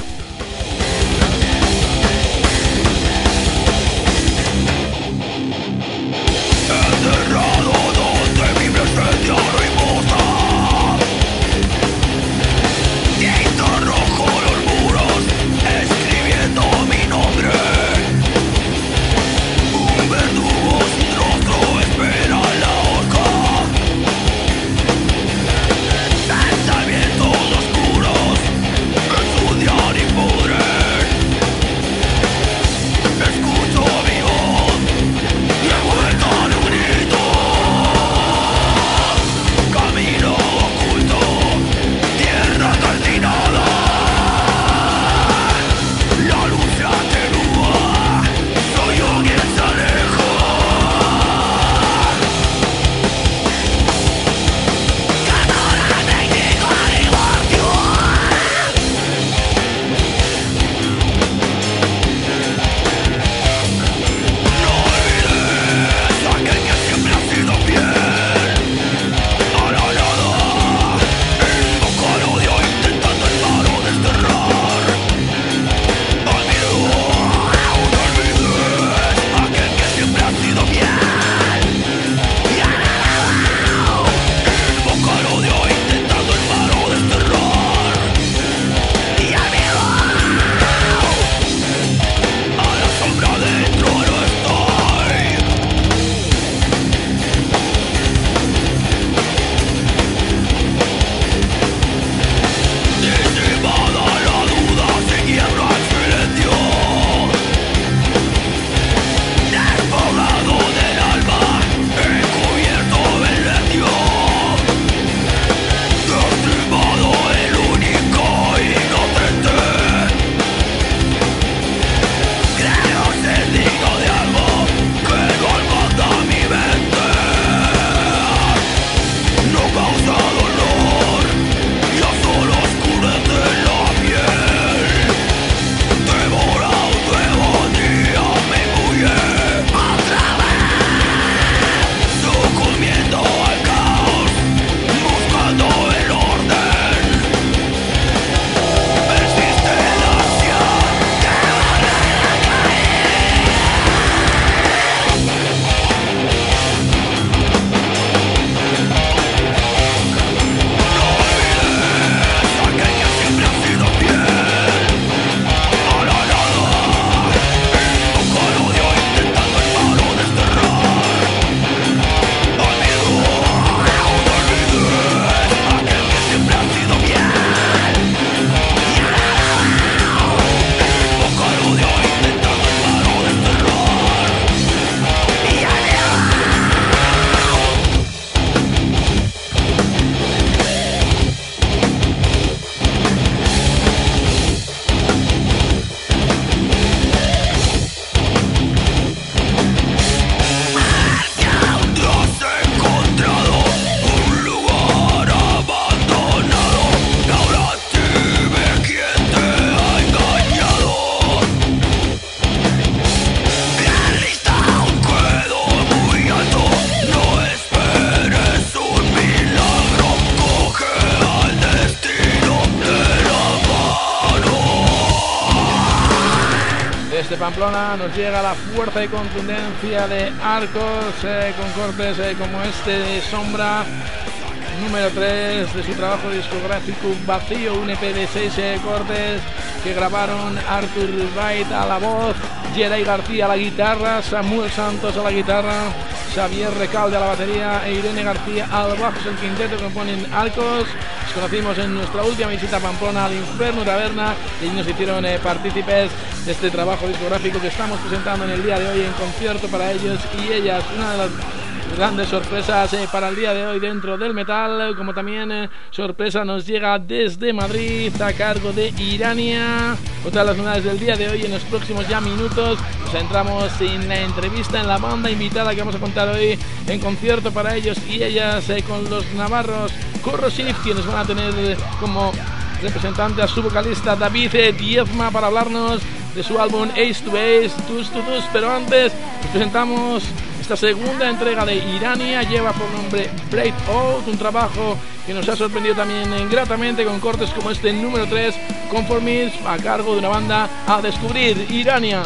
S3: Enterrado donde mi presencia reposa, tinta rojo los muros, escribiendo mi nombre. Un verdugo sin rostro espera la horca. Pensamientos oscuros estudian y pudren. Escucho mi voz y he vuelto a un grito. Camino oculto, tierra calcinada. La luz se atenúa, soy yo quien se aleja. Canora técnico de divorcio. No olvides aquel que siempre ha sido fiel a la nada. Invoca el odio intentando en vano desterrar al miedo. No olvides aquel que siempre ha sido fiel y a la nada. Invoca el odio intentando en vano desterrar y al miedo. A la sombra dentro no estoy. Disipada la duda, se quiebra el silencio. Despoblado del alma, encubierto el necio. Desestimado el único inocente. Creo ser digno de algo que no alcanza mi mente. No causa dolor, ya solo oscurece la piel. Devora un nuevo día, me huye otra vez. Sucumbiendo al caos, buscando el orden. Persiste el ansia de volver a caer. Aquel que siempre ha sido fiel a la nada. Invoca el odio intentando en vano desterrar al miedo. No olvides aquel que siempre ha sido fiel y a la nada. Invoca el odio intentando en vano desterrar y al miedo. Te has encontrado un lugar abandonado y ahora dime quién te ha engañado. La lista aún quedó muy alto, no esperes un milagro, coge al destino de la mano.
S2: Desde Pamplona nos llega la fuerza y contundencia de Arcos, con cortes como este de Sombra, número 3 de su trabajo discográfico Vacío, un EP de 6 cortes que grabaron Artur Wright a la voz, Geray García a la guitarra, Samuel Santos a la guitarra, Xavier Recalde a la batería e Irene García al bajo. Es el quinteto que componen Arcos. Nos conocimos en nuestra última visita a Pamplona al Inferno Taberna y nos hicieron partícipes de este trabajo discográfico que estamos presentando en el día de hoy en concierto para ellos y ellas. Una de las grandes sorpresas para el día de hoy dentro del metal, como también sorpresa nos llega desde Madrid a cargo de Irania. Otra de las novedades del día de hoy, en los próximos ya minutos nos centramos en la entrevista, en la banda invitada que vamos a contar hoy en concierto para ellos y ellas, con los navarros Corrosive, quienes van a tener como representante a su vocalista David Diezma para hablarnos de su álbum Ace to Ace, Tus to Tus. Pero antes les presentamos esta segunda entrega de Irania, lleva por nombre Break Out, un trabajo que nos ha sorprendido también gratamente con cortes como este número 3, Conformism, a cargo de una banda a descubrir, Irania.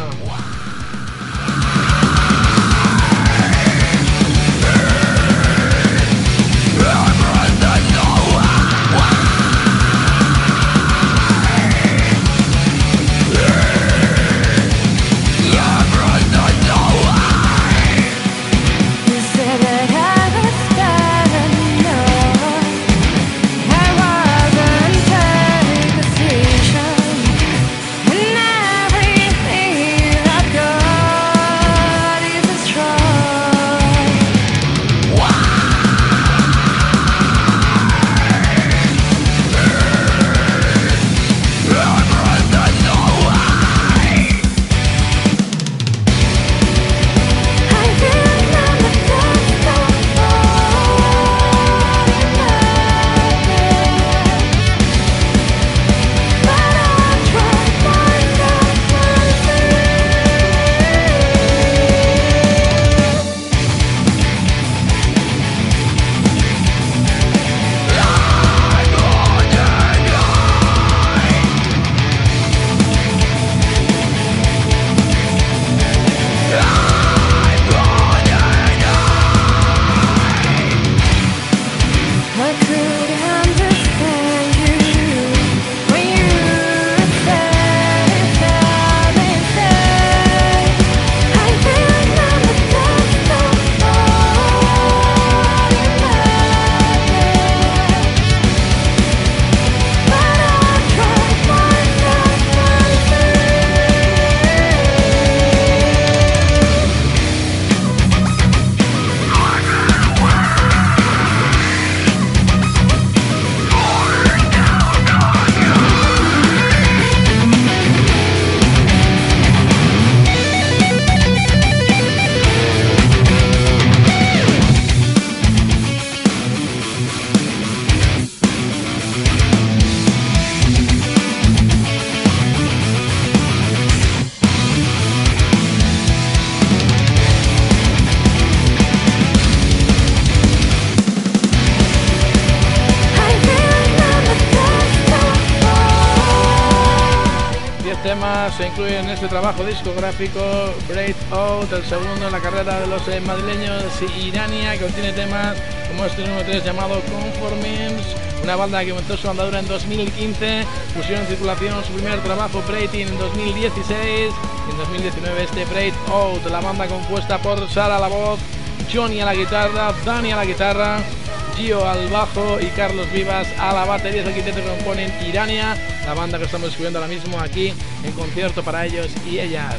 S2: Se incluye en este trabajo discográfico Break Out, el segundo en la carrera de los madrileños Irania, que contiene temas como este número 3 llamado Conformism, una banda que comenzó su andadura en 2015, pusieron en circulación su primer trabajo Breaking en 2016 y en 2019 este Break Out, la banda compuesta por Sara a la voz, Johnny a la guitarra, Dani a la guitarra, Gio al bajo y Carlos Vivas a la batería. Es el quinteto que componen Irania, la banda que estamos descubriendo ahora mismo aquí en concierto para ellos y ellas.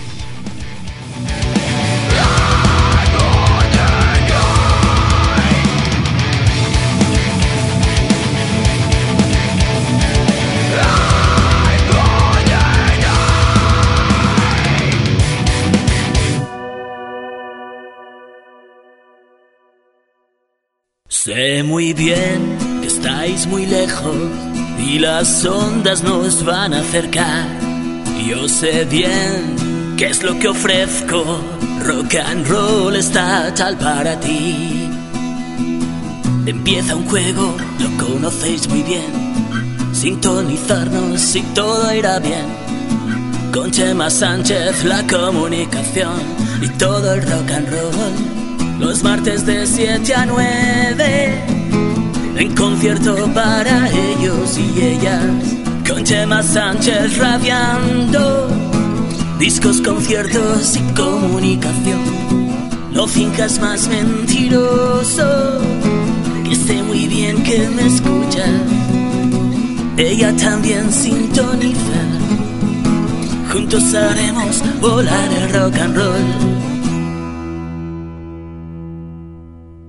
S6: Sé muy bien que estáis muy lejos y las ondas nos van a acercar. Yo sé bien qué es lo que ofrezco, rock and roll está tal para ti. Empieza un juego, lo conocéis muy bien, sintonizarnos y todo irá bien. Con Chema Sánchez la comunicación y todo el rock and roll. Los martes de 7 a 9 en concierto para ellos y ellas. Con Chema Sánchez radiando discos, conciertos y comunicación. No finjas más, mentiroso, que sé muy bien que me escuchas. Ella también sintoniza. Juntos haremos volar el rock and roll.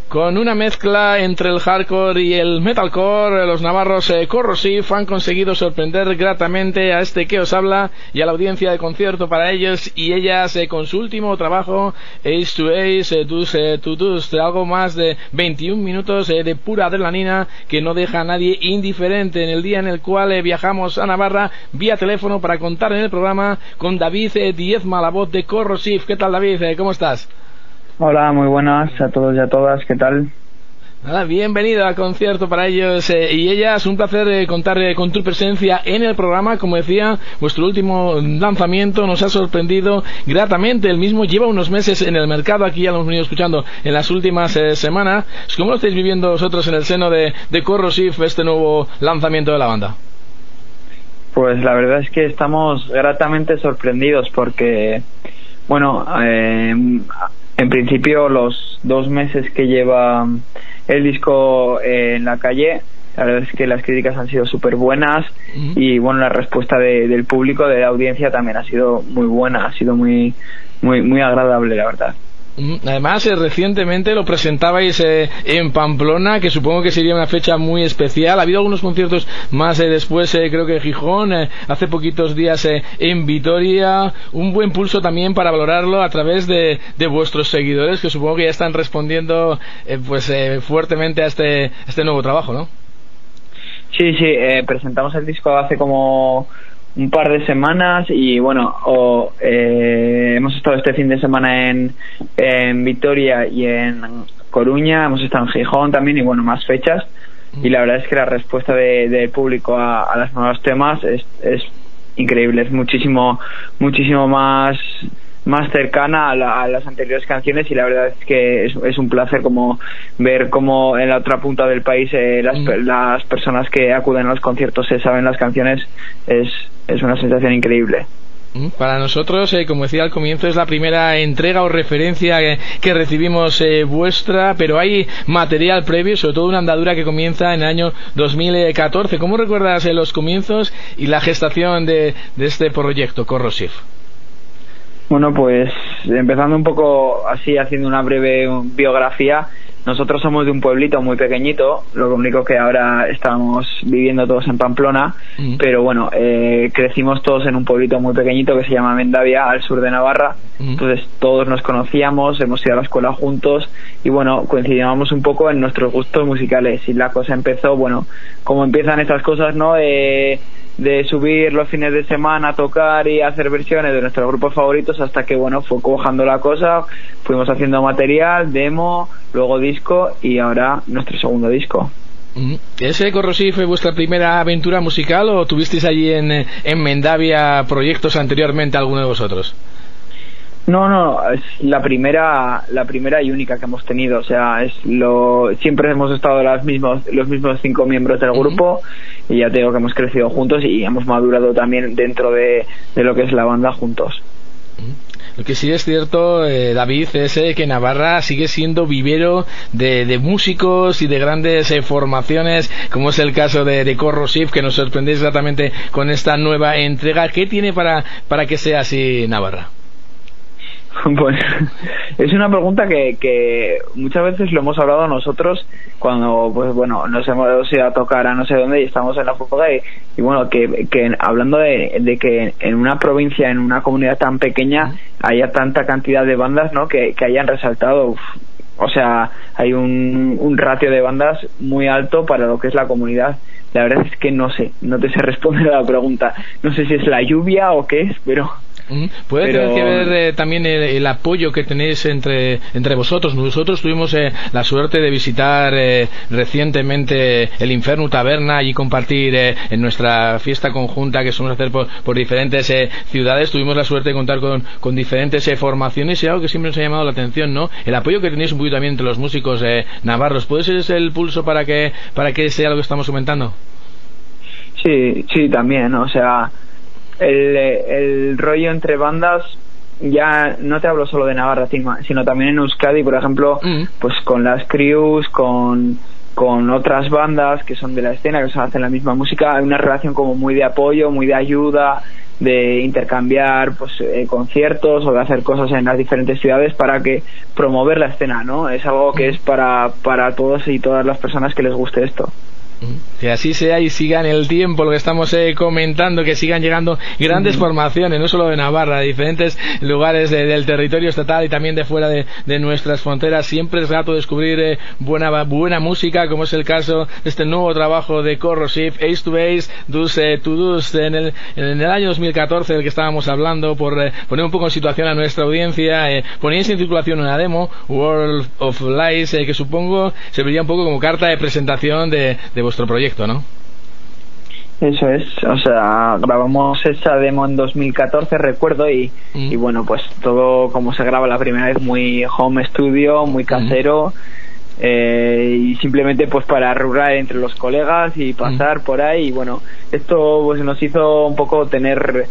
S2: Con una mezcla entre el hardcore y el metalcore, los navarros Corrosive han conseguido sorprender gratamente a este que os habla y a la audiencia de concierto para ellos y ellas con su último trabajo, Ace to Ace, Deuce to Deuce, algo más de 21 minutos de pura adrenalina que no deja a nadie indiferente en el día en el cual viajamos a Navarra vía teléfono para contar en el programa con David Diezma, la voz de Corrosive. ¿Qué tal, David? ¿Cómo estás?
S7: Hola, muy buenas a todos y a todas, ¿qué tal?
S2: Nada, bienvenido al concierto para ellos y ellas, un placer contar con tu presencia en el programa. Como decía, vuestro último lanzamiento nos ha sorprendido gratamente. El mismo lleva unos meses en el mercado, aquí ya lo hemos venido escuchando en las últimas semanas. ¿Cómo lo estáis viviendo vosotros en el seno de Corrosive, este nuevo lanzamiento de la banda?
S7: Pues la verdad es que estamos gratamente sorprendidos porque, bueno, en principio los 2 meses que lleva el disco en la calle, la verdad es que las críticas han sido súper buenas y bueno, la respuesta del público, de la audiencia también ha sido muy buena, ha sido muy agradable, la verdad.
S2: Además, recientemente lo presentabais en Pamplona, que supongo que sería una fecha muy especial. Ha habido algunos conciertos más después, creo que en Gijón, hace poquitos días en Vitoria. Un buen pulso también para valorarlo a través de vuestros seguidores, que supongo que ya están respondiendo fuertemente a este nuevo trabajo, ¿no?
S7: Sí, presentamos el disco hace como un par de semanas y bueno, hemos estado este fin de semana en Vitoria y en Coruña, hemos estado en Gijón también y bueno, más fechas, y la verdad es que la respuesta del público a los nuevos temas es increíble, es muchísimo más cercana a las anteriores canciones, y la verdad es que es un placer como ver cómo en la otra punta del país las personas que acuden a los conciertos se saben las canciones. Es una sensación increíble.
S2: Para nosotros, como decía al comienzo, es la primera entrega o referencia que recibimos vuestra, pero hay material previo, sobre todo una andadura que comienza en el año 2014. ¿Cómo recuerdas los comienzos y la gestación de este proyecto, Corrosive?
S7: Bueno, pues empezando un poco así, haciendo una breve biografía, nosotros somos de un pueblito muy pequeñito, lo único que ahora estamos viviendo todos en Pamplona, pero bueno, crecimos todos en un pueblito muy pequeñito que se llama Mendavia, al sur de Navarra. Entonces todos nos conocíamos, hemos ido a la escuela juntos y bueno, coincidíamos un poco en nuestros gustos musicales, y la cosa empezó, bueno, como empiezan estas cosas, ¿no? De subir los fines de semana, tocar y hacer versiones de nuestros grupos favoritos, hasta que bueno, fue cojando la cosa, fuimos haciendo material, demo, luego disco y ahora nuestro segundo disco.
S2: ¿Ese Corrosive fue vuestra primera aventura musical o tuvisteis allí en Mendavia proyectos anteriormente a alguno de vosotros?
S7: No, es la primera y única que hemos tenido, o sea, siempre hemos estado los mismos 5 miembros del grupo, y ya te digo que hemos crecido juntos y hemos madurado también dentro de lo que es la banda juntos.
S2: Lo que sí es cierto, David, es que Navarra sigue siendo vivero de músicos y de grandes formaciones, como es el caso de Corrosive, que nos sorprendéis exactamente con esta nueva entrega. ¿Qué tiene para que sea así Navarra?
S7: Pues es una pregunta que muchas veces lo hemos hablado nosotros cuando, pues bueno, nos hemos ido a tocar a no sé dónde y estamos en la fuga, y bueno, que hablando de que en una provincia, en una comunidad tan pequeña, haya tanta cantidad de bandas, ¿no? Que hayan resaltado. O sea, hay un ratio de bandas muy alto para lo que es la comunidad. La verdad es que no sé, no te sé responder a la pregunta. No sé si es la lluvia o qué es, pero...
S2: Puede tener que ver también el apoyo que tenéis entre vosotros. Nosotros tuvimos la suerte de visitar recientemente el Inferno Taberna y compartir en nuestra fiesta conjunta que solemos hacer por diferentes ciudades. Tuvimos la suerte de contar con diferentes formaciones, y algo que siempre nos ha llamado la atención, ¿no? El apoyo que tenéis un poquito también entre los músicos navarros. ¿Puede ser ese el pulso para que sea lo que estamos comentando?
S7: Sí, también, ¿no? O sea, el rollo entre bandas, ya no te hablo solo de Navarra, sino también en Euskadi, por ejemplo, pues con las crews, con con otras bandas que son de la escena, que hacen la misma música. Hay una relación como muy de apoyo, muy de ayuda, de intercambiar pues conciertos o de hacer cosas en las diferentes ciudades para que promover la escena, ¿no? Es algo que es para todos y todas las personas que les guste esto.
S2: Que así sea y siga en el tiempo lo que estamos comentando, que sigan llegando grandes formaciones, no solo de Navarra, de diferentes lugares del territorio estatal y también de fuera de nuestras fronteras. Siempre es grato descubrir buena música, como es el caso de este nuevo trabajo de Corrosive, Ace to Ace, Dus to Dus, en el año 2014 del que estábamos hablando, por poner un poco en situación a nuestra audiencia. Poníais en circulación una demo, World of Lies, que supongo serviría un poco como carta de presentación de vuestro proyecto, ¿no?
S7: Eso es, o sea, grabamos esa demo en 2014, recuerdo, y bueno, pues todo como se graba la primera vez, muy home studio, muy casero, y simplemente pues para rular entre los colegas y pasar por ahí, y bueno, esto pues nos hizo un poco tener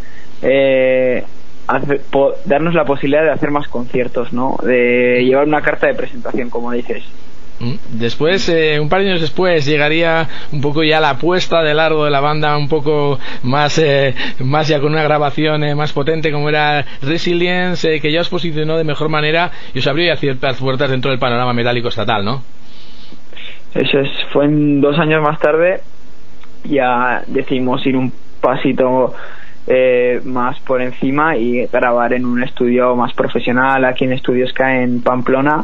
S7: darnos la posibilidad de hacer más conciertos, ¿no? De llevar una carta de presentación, como dices.
S2: Después, un par de años después, llegaría un poco ya la puesta de largo de la banda, un poco más ya con una grabación más potente, como era Resilience, que ya os posicionó de mejor manera y os abrió ciertas puertas dentro del panorama metálico estatal, ¿no?
S7: Eso es, fue 2 años más tarde, ya decidimos ir un pasito más por encima y grabar en un estudio más profesional aquí en Estudios K en Pamplona,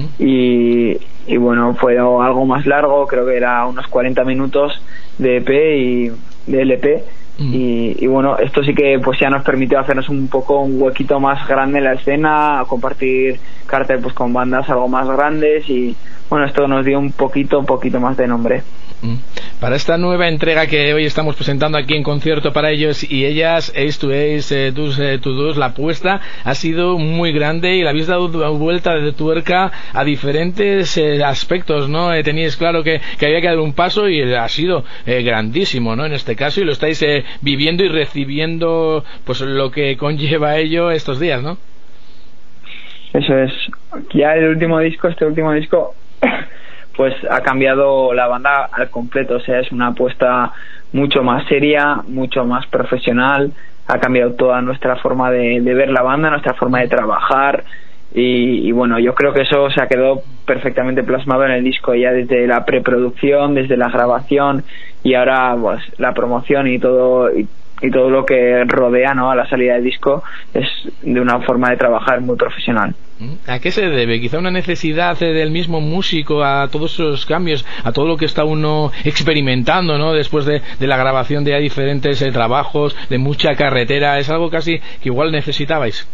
S7: y bueno, fue algo más largo, creo que era unos 40 minutos de EP y de LP, y bueno, esto sí que pues ya nos permitió hacernos un poco un huequito más grande en la escena, compartir cartel pues con bandas algo más grandes, y bueno, esto nos dio un poquito más de nombre.
S2: Para esta nueva entrega que hoy estamos presentando aquí en concierto para ellos y ellas, Ace to Ace, Dus to Dus, la apuesta ha sido muy grande y le habéis dado vuelta de tuerca a diferentes aspectos, ¿no? Teníais claro que había que dar un paso y ha sido grandísimo, ¿no? En este caso, y lo estáis viviendo y recibiendo pues lo que conlleva ello estos días, ¿no?
S7: Eso es. Ya este último disco pues ha cambiado la banda al completo, o sea, es una apuesta mucho más seria, mucho más profesional, ha cambiado toda nuestra forma de ver la banda, nuestra forma de trabajar, y bueno, yo creo que eso se ha quedado perfectamente plasmado en el disco, ya desde la preproducción, desde la grabación, y ahora pues la promoción y todo lo que rodea, ¿no?, a la salida del disco, es de una forma de trabajar muy profesional.
S2: ¿A qué se debe? Quizá una necesidad del mismo músico a todos esos cambios, a todo lo que está uno experimentando, ¿no?, después de la grabación de diferentes trabajos, de mucha carretera. ¿Es algo casi que igual necesitabais?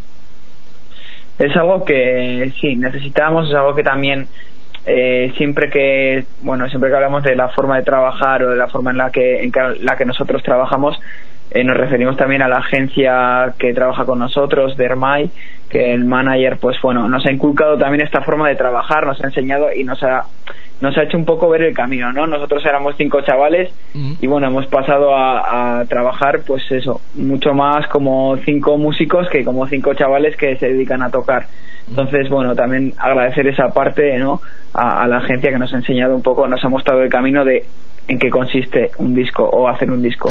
S7: Es algo que sí, necesitábamos, es algo que también siempre que hablamos de la forma de trabajar o de la forma en la que nosotros trabajamos, nos referimos también a la agencia que trabaja con nosotros, de Hermay, que el manager pues bueno, nos ha inculcado también esta forma de trabajar, nos ha enseñado y nos ha hecho un poco ver el camino, ¿no? Nosotros éramos 5 chavales y bueno, hemos pasado a trabajar pues eso, mucho más como 5 músicos que como 5 chavales que se dedican a tocar. Entonces bueno, también agradecer esa parte, ¿no?, a la agencia que nos ha enseñado un poco, nos ha mostrado el camino de en qué consiste un disco o hacer un disco.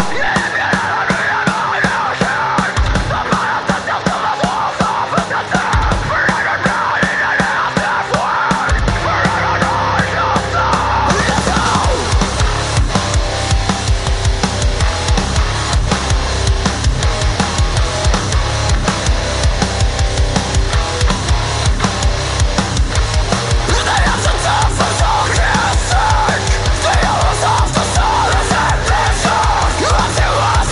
S4: Was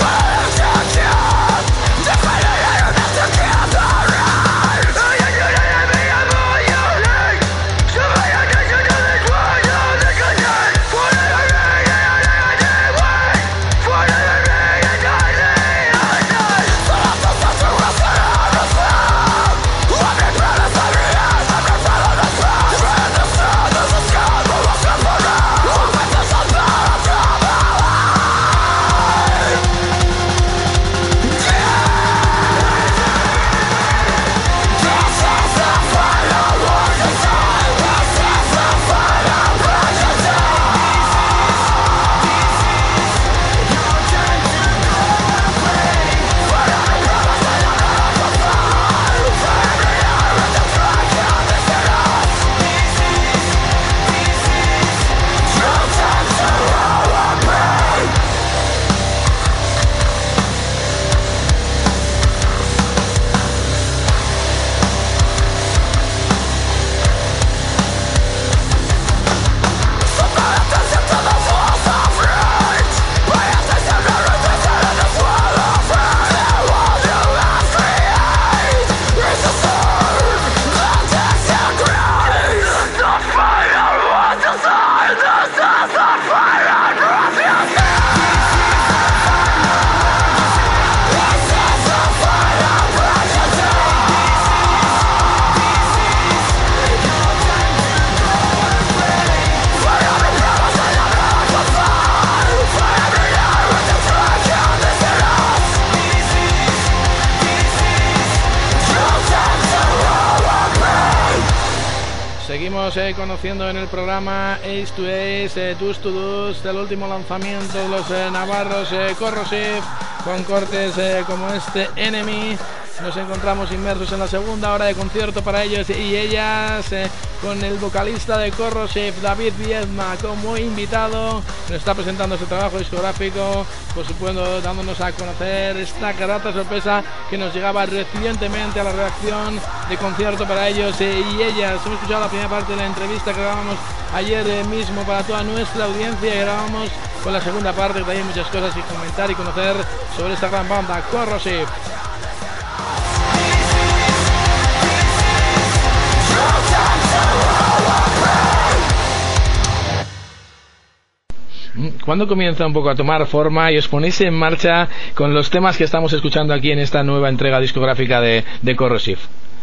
S2: Estamos conociendo en el programa Ace to Ace, Dus to Dus, el último lanzamiento de los navarros Corrosive, con cortes como este Enemy. Nos encontramos inmersos en la segunda hora de concierto para ellos y ellas, con el vocalista de Corrosive, David Viedma, como invitado. Nos está presentando su trabajo discográfico, por supuesto dándonos a conocer esta grata sorpresa que nos llegaba recientemente a la redacción de concierto para ellos y ellas. Hemos escuchado la primera parte de la entrevista que grabamos ayer mismo para toda nuestra audiencia, y grabamos con la segunda parte, que hay muchas cosas que comentar y conocer sobre esta gran banda Corrosive. ¿Cuándo comienza un poco a tomar forma y os ponéis en marcha con los temas que estamos escuchando aquí en esta nueva entrega discográfica de Corrosive?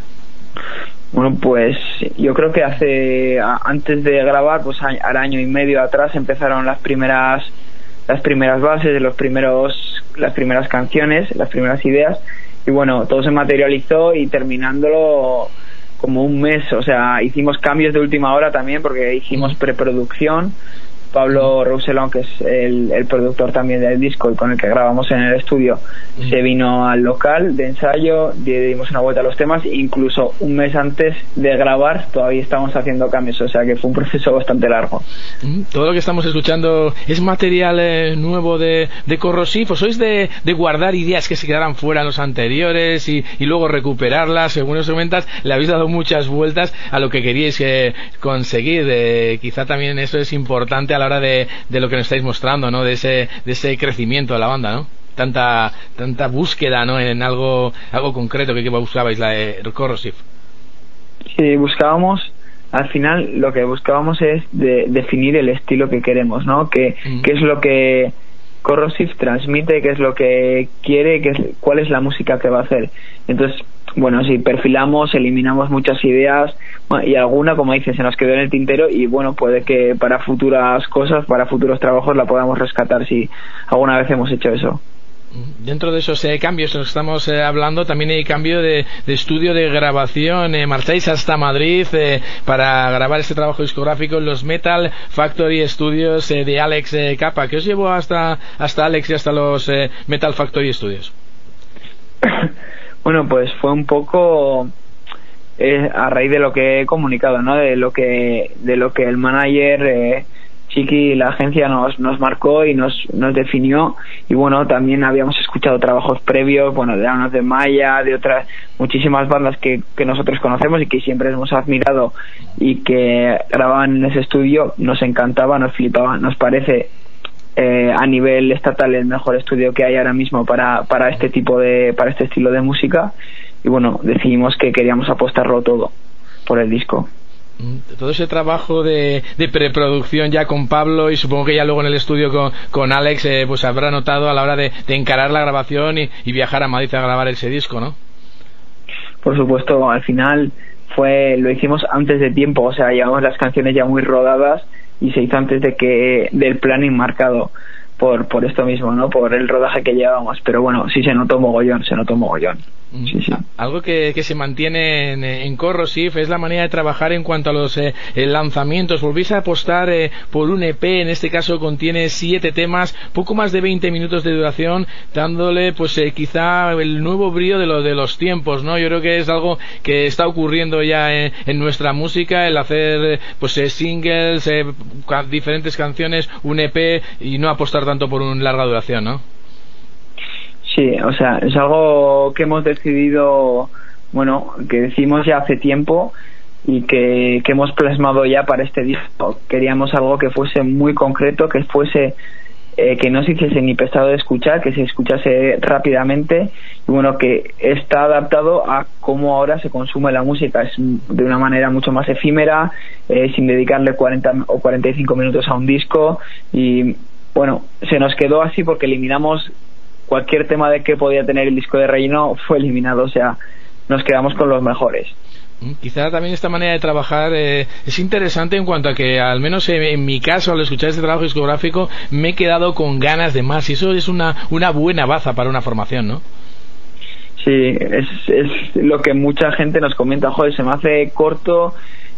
S7: Bueno, pues yo creo que antes de grabar, pues al año y medio atrás empezaron las primeras bases de las primeras canciones, las primeras ideas, y bueno, todo se materializó, y terminándolo como un mes, o sea, hicimos cambios de última hora también, porque hicimos preproducción. Pablo Roussellon, que es el productor también del disco y con el que grabamos en el estudio, se vino al local de ensayo, dimos una vuelta a los temas, incluso un mes antes de grabar todavía estamos haciendo cambios, o sea que fue un proceso bastante largo.
S2: Todo lo que estamos escuchando es material nuevo de Corrosive, o sois de guardar ideas que se quedaran fuera en los anteriores y luego recuperarlas? Según os comentas, le habéis dado muchas vueltas a lo que queríais conseguir. Quizá también eso es importante a la hora de lo que nos estáis mostrando, ¿no? De ese crecimiento de la banda, ¿no? Tanta búsqueda, ¿no? En algo concreto que buscabais, la de Corrosive.
S7: Sí, al final lo que buscábamos es definir el estilo que queremos, ¿no? Qué es lo que Corrosive transmite, qué es lo que quiere, cuál es la música que va a hacer. Entonces, bueno, sí, perfilamos, eliminamos muchas ideas, y alguna, como dices, se nos quedó en el tintero, y bueno, puede que para futuras cosas, para futuros trabajos la podamos rescatar si alguna vez hemos hecho eso.
S2: Dentro de esos cambios de los que estamos hablando, también hay cambio de estudio de grabación. Marcháis hasta Madrid para grabar este trabajo discográfico en los Metal Factory Studios de Alex Capa. ¿Qué os llevó hasta Alex y hasta los Metal Factory Studios?
S7: Bueno, pues fue un poco a raíz de lo que he comunicado, ¿no? De lo que el manager Chiqui, la agencia, nos marcó y nos definió. Y bueno, también habíamos escuchado trabajos previos, bueno, de Anos de Maya, de otras muchísimas bandas que nosotros conocemos y que siempre hemos admirado y que grababan en ese estudio. Nos encantaba, nos flipaba, nos parece a nivel estatal el mejor estudio que hay ahora mismo para este estilo de música. Y bueno, decidimos que queríamos apostarlo todo por el disco.
S2: Todo ese trabajo de preproducción ya con Pablo, y supongo que ya luego en el estudio con Alex, pues habrá notado a la hora de encarar la grabación y viajar a Madrid a grabar ese disco, ¿no?
S7: Por supuesto, al final lo hicimos antes de tiempo, o sea, llevamos las canciones ya muy rodadas y se hizo antes del planning marcado por esto mismo, ¿no? Por el rodaje que llevábamos, pero bueno, sí se notó mogollón. Sí.
S2: Algo que se mantiene en Corrosive es la manera de trabajar en cuanto a los lanzamientos. Volvéis a apostar por un EP, en este caso contiene 7 temas, poco más de 20 minutos de duración, dándole pues quizá el nuevo brío de los tiempos, ¿no? Yo creo que es algo que está ocurriendo ya en nuestra música, el hacer pues singles, diferentes canciones, un EP, y no apostar tanto por una larga duración, ¿no?
S7: Sí, o sea, es algo que hemos decidido, bueno, que decimos ya hace tiempo y que hemos plasmado ya para este disco. Queríamos algo que fuese muy concreto, que fuese que no se hiciese ni pesado de escuchar, que se escuchase rápidamente, y bueno, que está adaptado a cómo ahora se consume la música. Es de una manera mucho más efímera, sin dedicarle 40 o 45 minutos a un disco, y bueno, se nos quedó así porque eliminamos cualquier tema de que podía tener el disco de relleno, fue eliminado, o sea, nos quedamos con los mejores.
S2: Quizá también esta manera de trabajar es interesante en cuanto a que, al menos en mi caso, al escuchar este trabajo discográfico, me he quedado con ganas de más, y eso es una buena baza para una formación, ¿no?
S7: Sí, es lo que mucha gente nos comenta, joder, se me hace corto,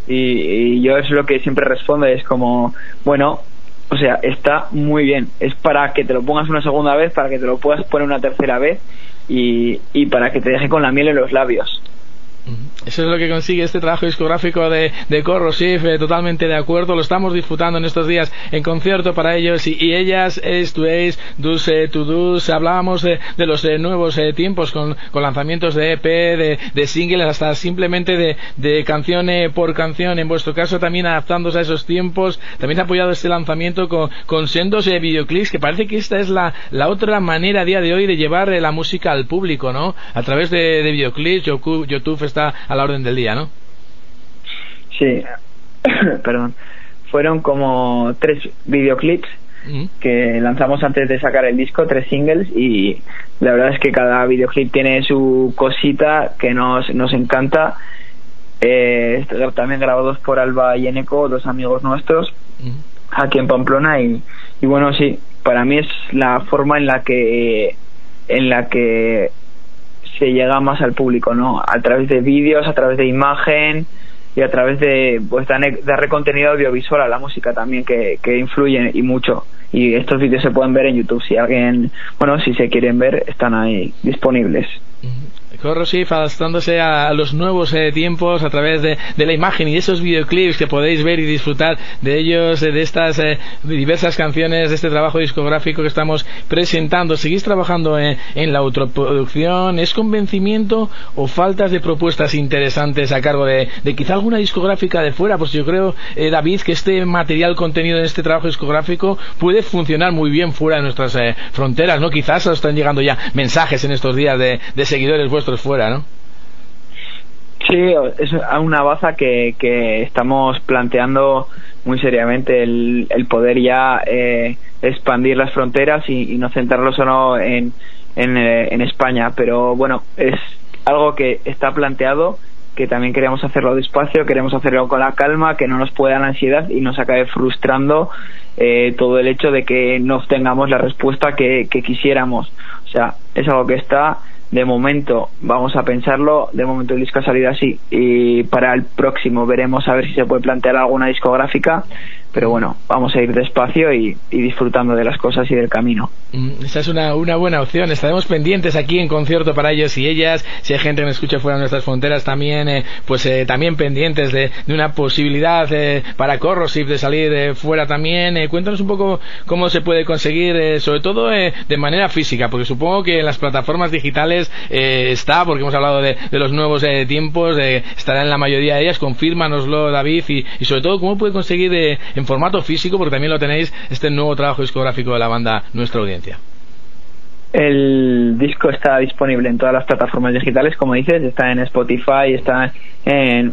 S7: y yo es lo que siempre respondo, es como, bueno, o sea, está muy bien, es para que te lo pongas una segunda vez, para que te lo puedas poner una tercera vez y para que te deje con la miel en los labios.
S2: Eso es lo que consigue este trabajo discográfico de Corrosive, totalmente de acuerdo, lo estamos disfrutando en estos días en concierto para ellos y ellas, Ace to Ace, Dus to Dus. Hablábamos de los nuevos tiempos con lanzamientos de EP, de singles, hasta simplemente de canción por canción. En vuestro caso también adaptándose a esos tiempos, también ha apoyado este lanzamiento con sendos videoclips, que parece que esta es la otra manera a día de hoy de llevar la música al público, ¿no? A través de videoclips. YouTube está a la orden del día, ¿no?
S7: Sí, perdón. Fueron como 3 videoclips que lanzamos antes de sacar el disco, 3 singles, y la verdad es que cada videoclip tiene su cosita que nos encanta. También grabados por Alba y Eneco, 2 amigos nuestros, aquí en Pamplona, y bueno, sí, para mí es la forma en la que se llega más al público, ¿no? A través de vídeos, a través de imagen y a través de pues darle contenido audiovisual a la música también, que influye y mucho. Y estos vídeos se pueden ver en YouTube, si se quieren ver, están ahí disponibles.
S2: Corrosive adaptándose a los nuevos tiempos a través de la imagen y esos videoclips que podéis ver y disfrutar de ellos, de estas diversas canciones, de este trabajo discográfico que estamos presentando. ¿Seguís trabajando en la autoproducción? ¿Es convencimiento o faltas de propuestas interesantes a cargo de quizá alguna discográfica de fuera? Pues yo creo, David, que este material contenido en este trabajo discográfico puede funcionar muy bien fuera de nuestras fronteras, ¿no? Quizás os están llegando ya mensajes en estos días de seguidores vuestros fuera, ¿no?
S7: Sí, es una baza que estamos planteando muy seriamente, el poder ya expandir las fronteras y no centrarlo solo en España, pero bueno, es algo que está planteado, que también queremos hacerlo despacio, queremos hacerlo con la calma, que no nos pueda la ansiedad y nos acabe frustrando todo el hecho de que no obtengamos la respuesta que quisiéramos. O sea, es algo que está. De momento vamos a pensarlo, de momento el disco ha salido así y para el próximo veremos a ver si se puede plantear alguna discográfica, pero bueno, vamos a ir despacio y disfrutando de las cosas y del camino.
S2: Esa es una buena opción. Estaremos pendientes aquí en concierto para ellos y ellas. Si hay gente que nos escucha fuera de nuestras fronteras también, también pendientes de una posibilidad para Corrosive de salir fuera también. Cuéntanos un poco cómo se puede conseguir, sobre todo de manera física, porque supongo que en las plataformas digitales está, porque hemos hablado de los nuevos tiempos, estará en la mayoría de ellas. Confírmanoslo, David, y sobre todo cómo puede conseguir en formato físico, porque también lo tenéis, este nuevo trabajo discográfico de la banda Nuestra Audiencia.
S7: El disco está disponible en todas las plataformas digitales, como dices, está en Spotify, está en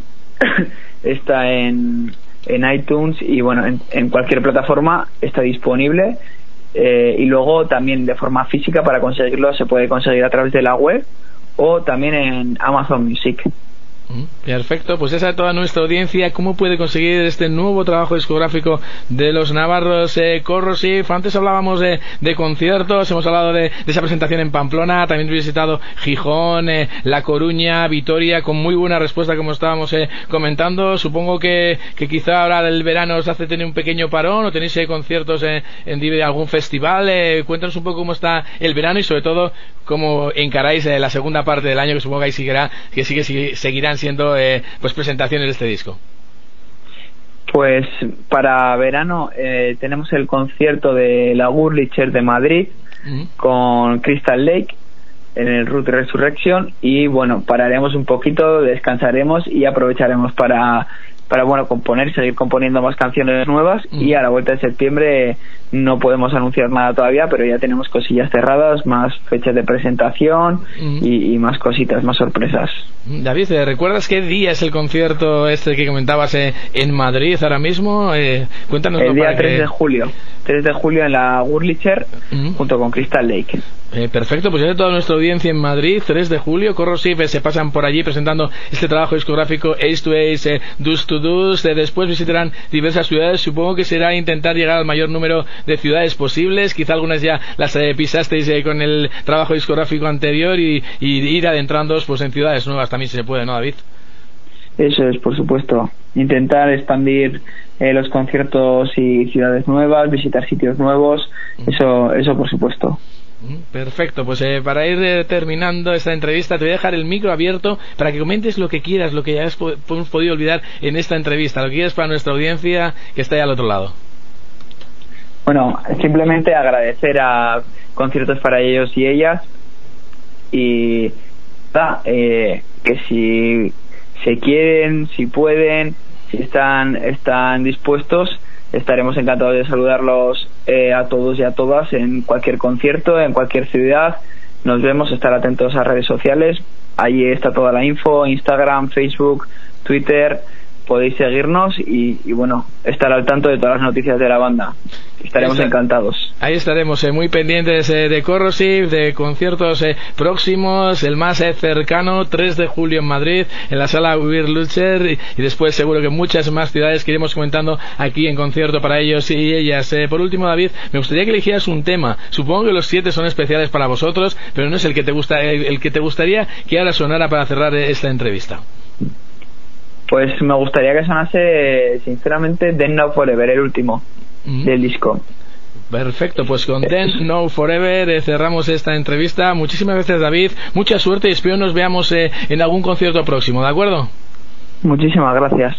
S7: iTunes y bueno, en cualquier plataforma está disponible. Y luego también de forma física, para conseguirlo se puede conseguir a través de la web o también en Amazon Music.
S2: Perfecto, pues esa es toda nuestra audiencia. ¿Cómo puede conseguir este nuevo trabajo discográfico de los navarros Corrosive? Antes hablábamos de conciertos, hemos hablado de esa presentación en Pamplona, también he visitado Gijón, La Coruña, Vitoria, con muy buena respuesta, como estábamos comentando. Supongo que quizá ahora del verano os hace tener un pequeño parón, o tenéis conciertos en algún festival. Cuéntanos un poco cómo está el verano y sobre todo cómo encaráis la segunda parte del año, que supongo que seguirán siendo pues presentaciones de este disco.
S7: Pues para verano tenemos el concierto de la Gurlicher de Madrid con Crystal Lake en el Root Resurrection y bueno, pararemos un poquito, descansaremos y aprovecharemos para seguir componiendo más canciones nuevas y a la vuelta de septiembre no podemos anunciar nada todavía, pero ya tenemos cosillas cerradas, más fechas de presentación y más cositas, más sorpresas.
S2: David, ¿recuerdas qué día es el concierto este que comentabas en Madrid ahora mismo? Cuéntanos.
S7: El día 3 de julio. 3 de julio en la Gurlicher junto con Crystal Lake.
S2: Perfecto, pues ya de toda nuestra audiencia en Madrid, 3 de julio, Corrosive se pasan por allí presentando este trabajo discográfico Ace to Ace, Dus to Dus. Después visitarán diversas ciudades. Supongo que será intentar llegar al mayor número de ciudades posibles. Quizá algunas ya las pisasteis con el trabajo discográfico anterior y ir adentrándoos pues en ciudades nuevas también, si se puede, ¿no, David?
S7: Eso es, por supuesto. Intentar expandir los conciertos y ciudades nuevas, visitar sitios nuevos, eso por supuesto.
S2: Perfecto, pues para ir terminando esta entrevista te voy a dejar el micro abierto para que comentes lo que quieras, lo que ya hemos podido olvidar en esta entrevista, lo que quieras para nuestra audiencia que está ahí al otro lado.
S7: Bueno, simplemente agradecer a Conciertos para Ellos y Ellas y que si se quieren, si pueden, si están dispuestos, estaremos encantados de saludarlos a todos y a todas en cualquier concierto, en cualquier ciudad. Nos vemos, estar atentos a redes sociales, ahí está toda la info, Instagram, Facebook, Twitter, podéis seguirnos y bueno, estar al tanto de todas las noticias de la banda. Estaremos encantados.
S2: Ahí estaremos muy pendientes de Corrosive, de conciertos próximos, el más cercano, 3 de julio en Madrid, en la sala Wir Lucher, y después seguro que muchas más ciudades que iremos comentando aquí en Concierto para Ellos y Ellas. Por último, David, me gustaría que eligieras un tema. Supongo que los 7 son especiales para vosotros, pero no es el que te gustaría que ahora sonara para cerrar esta entrevista.
S7: Pues me gustaría que sonase, sinceramente, Then Now Forever, el último del disco.
S2: Perfecto, pues con Then Now Forever cerramos esta entrevista. Muchísimas gracias, David, mucha suerte y espero nos veamos en algún concierto próximo, ¿de acuerdo?
S7: Muchísimas gracias.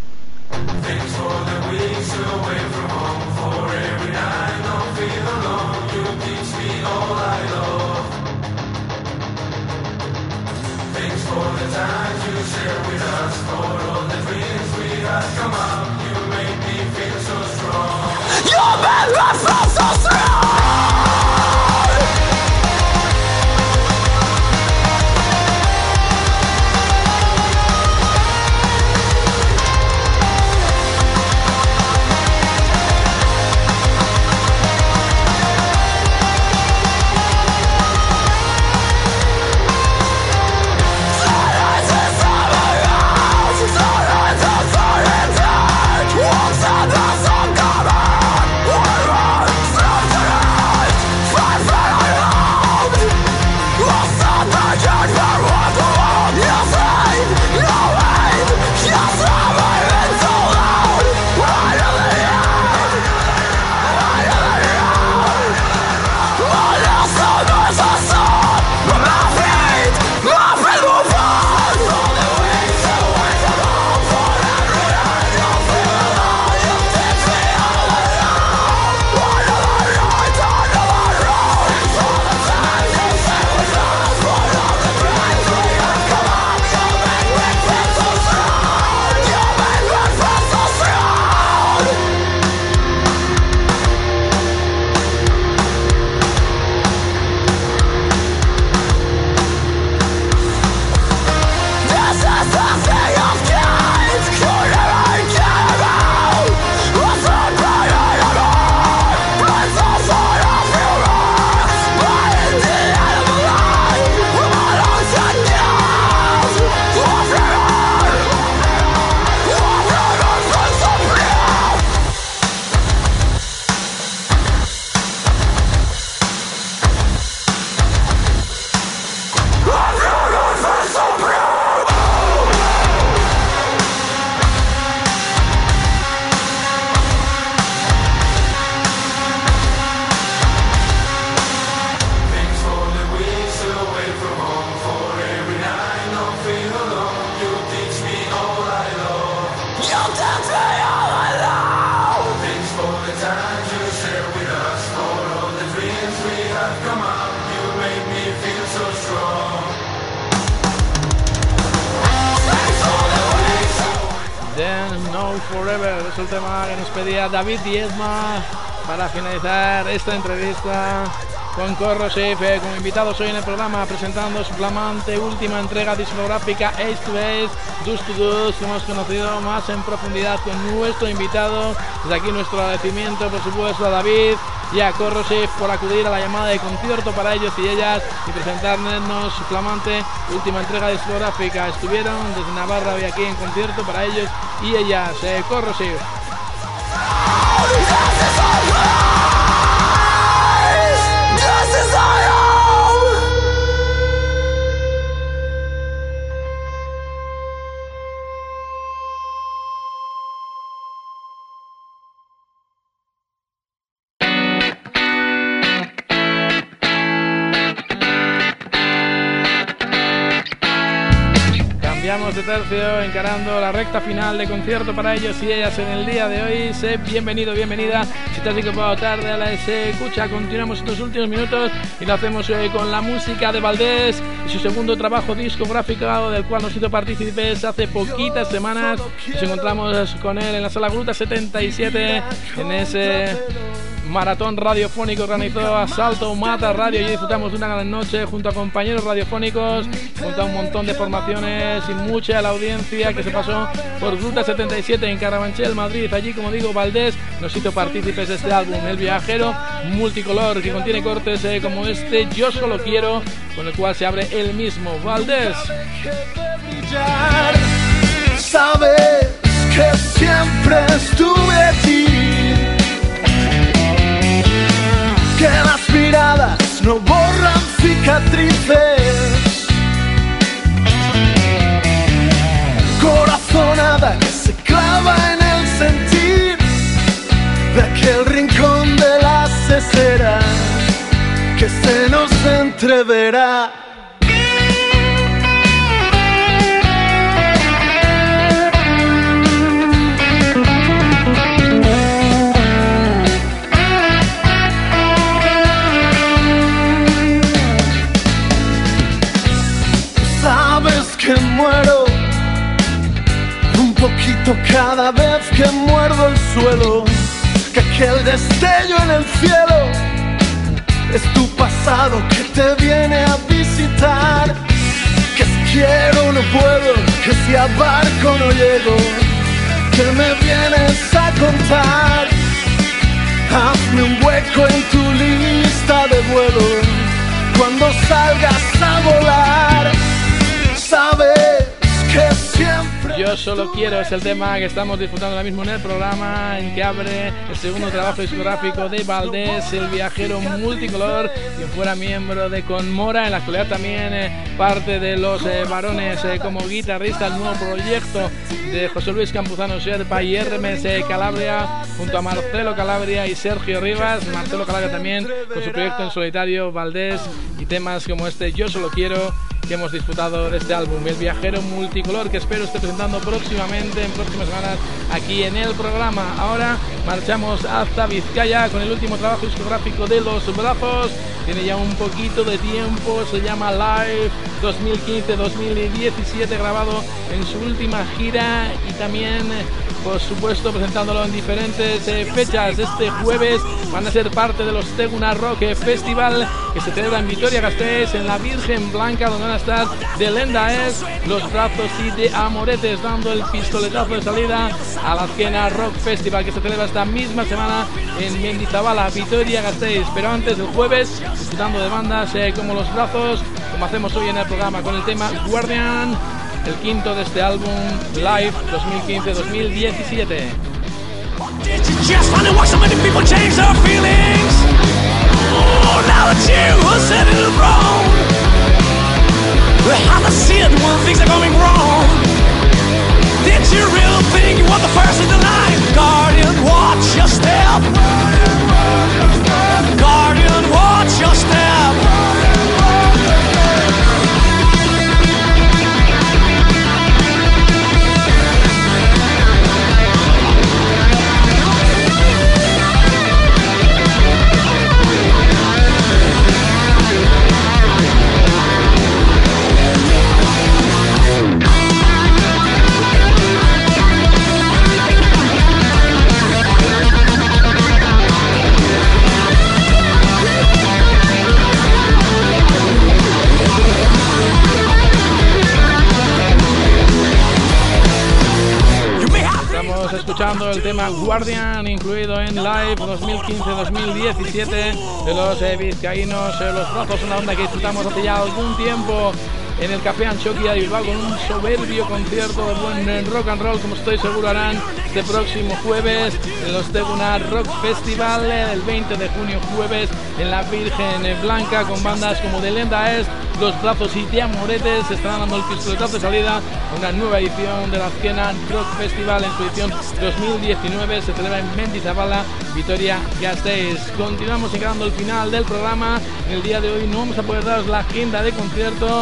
S2: Forever es el tema que nos pedía David Diezma para finalizar esta entrevista con Corrosive. Como invitados hoy en el programa, presentando su flamante última entrega discográfica Ace to Ace, Dust to Dust, que hemos conocido más en profundidad con nuestro invitado. Desde aquí nuestro agradecimiento, por supuesto, a David y a Corrosive por acudir a la llamada de Concierto para Ellos y Ellas y presentarnos su flamante última entrega discográfica. Estuvieron desde Navarra hoy aquí en Concierto para Ellos y Ellas, Corrosive. cambiamos de tercio, encarando la recta final de concierto para ellos y ellas en el día de hoy. Sé bienvenido, bienvenida. Si te has incorporado tarde a la escucha, continuamos estos últimos minutos y lo hacemos hoy con la música de Valdés y su segundo trabajo discográfico, del cual nos hizo partícipes hace poquitas semanas. Nos encontramos con él en la Sala Gruta 77, en ese maratón radiofónico organizó Asalto Mata Radio, y disfrutamos de una gran noche junto a compañeros radiofónicos, junto a un montón de formaciones y mucha de la audiencia que se pasó por Gruta 77 en Carabanchel, Madrid. Allí, como digo, Valdés nos hizo partícipes de este álbum, El Viajero Multicolor, que contiene cortes como este Yo Solo Quiero, con el cual se abre el mismo. Valdés.
S3: Sabes que siempre estuve allí, que las miradas no borran cicatrices, corazonada que se clava en el sentir de aquel rincón de las esceras que se nos entreverá. Que muero un poquito cada vez que muerdo el suelo, que aquel destello en el cielo es tu pasado que te viene a visitar, que si quiero no puedo, que si a barco no llego, que me vienes a contar. Hazme un hueco en tu lista de vuelo cuando salgas a volar. Sabes que siempre
S2: Yo Solo Quiero es el tema que estamos disfrutando ahora mismo en el programa, en que abre el segundo trabajo discográfico de Valdés, El Viajero Multicolor, quien fuera miembro de Conmora, en la actualidad también parte de Los Varones como guitarrista. El nuevo proyecto de José Luis Campuzano Sherpa y Hermes Calabria, junto a Marcelo Calabria y Sergio Rivas. Marcelo Calabria también con su proyecto en solitario, Valdés, y temas como este Yo Solo Quiero, que hemos disfrutado de este álbum, El Viajero Multicolor, que espero esté presentando próximamente, en próximas semanas, aquí en el programa. Ahora marchamos hasta Vizcaya con el último trabajo discográfico de Los Brazos. Tiene ya un poquito de tiempo, se llama Live 2015-2017, grabado en su última gira, y también, por supuesto, presentándolo en diferentes fechas. Este jueves van a ser parte de los Teguna Rock Festival, que se celebra en Vitoria-Gasteiz, en la Virgen Blanca, donde van a estar de Lendaes, Los Brazos y de Amoretes, dando el pistoletazo de salida a la Azquena Rock Festival, que se celebra esta misma semana en Mendizabala, Vitoria-Gasteiz. Pero antes, el jueves, disfrutando de bandas como Los Brazos, como hacemos hoy en el programa, con el tema Guardian, el quinto de este álbum Live 2015-2017.
S8: Did you just find it why so many people change their feelings? Oh, now that you have said it wrong, how to see it when things are going wrong. Did you really think you were the first in the line? Guardian, watch your step. Guardian, watch your step.
S2: Escuchando el tema Guardian, incluido en Live 2015-2017 de los vizcaínos Los Brazos, una onda que disfrutamos hace ya algún tiempo en el Café Anchoquia de Bilbao, con un soberbio concierto de buen rock and roll, como estoy seguro harán este próximo jueves en los Teguna Rock Festival, el 20 de junio, jueves, en la Virgen Blanca, con bandas como de Lendaes, Los Brazos y de Amoretes. Se estarán dando el pistoletazo de salida a una nueva edición de la Azquena Rock Festival en su edición 2019. Se celebra en Mendizabala, Vitoria-Gasteiz. Continuamos llegando al final del programa. En el día de hoy no vamos a poder daros la agenda de concierto.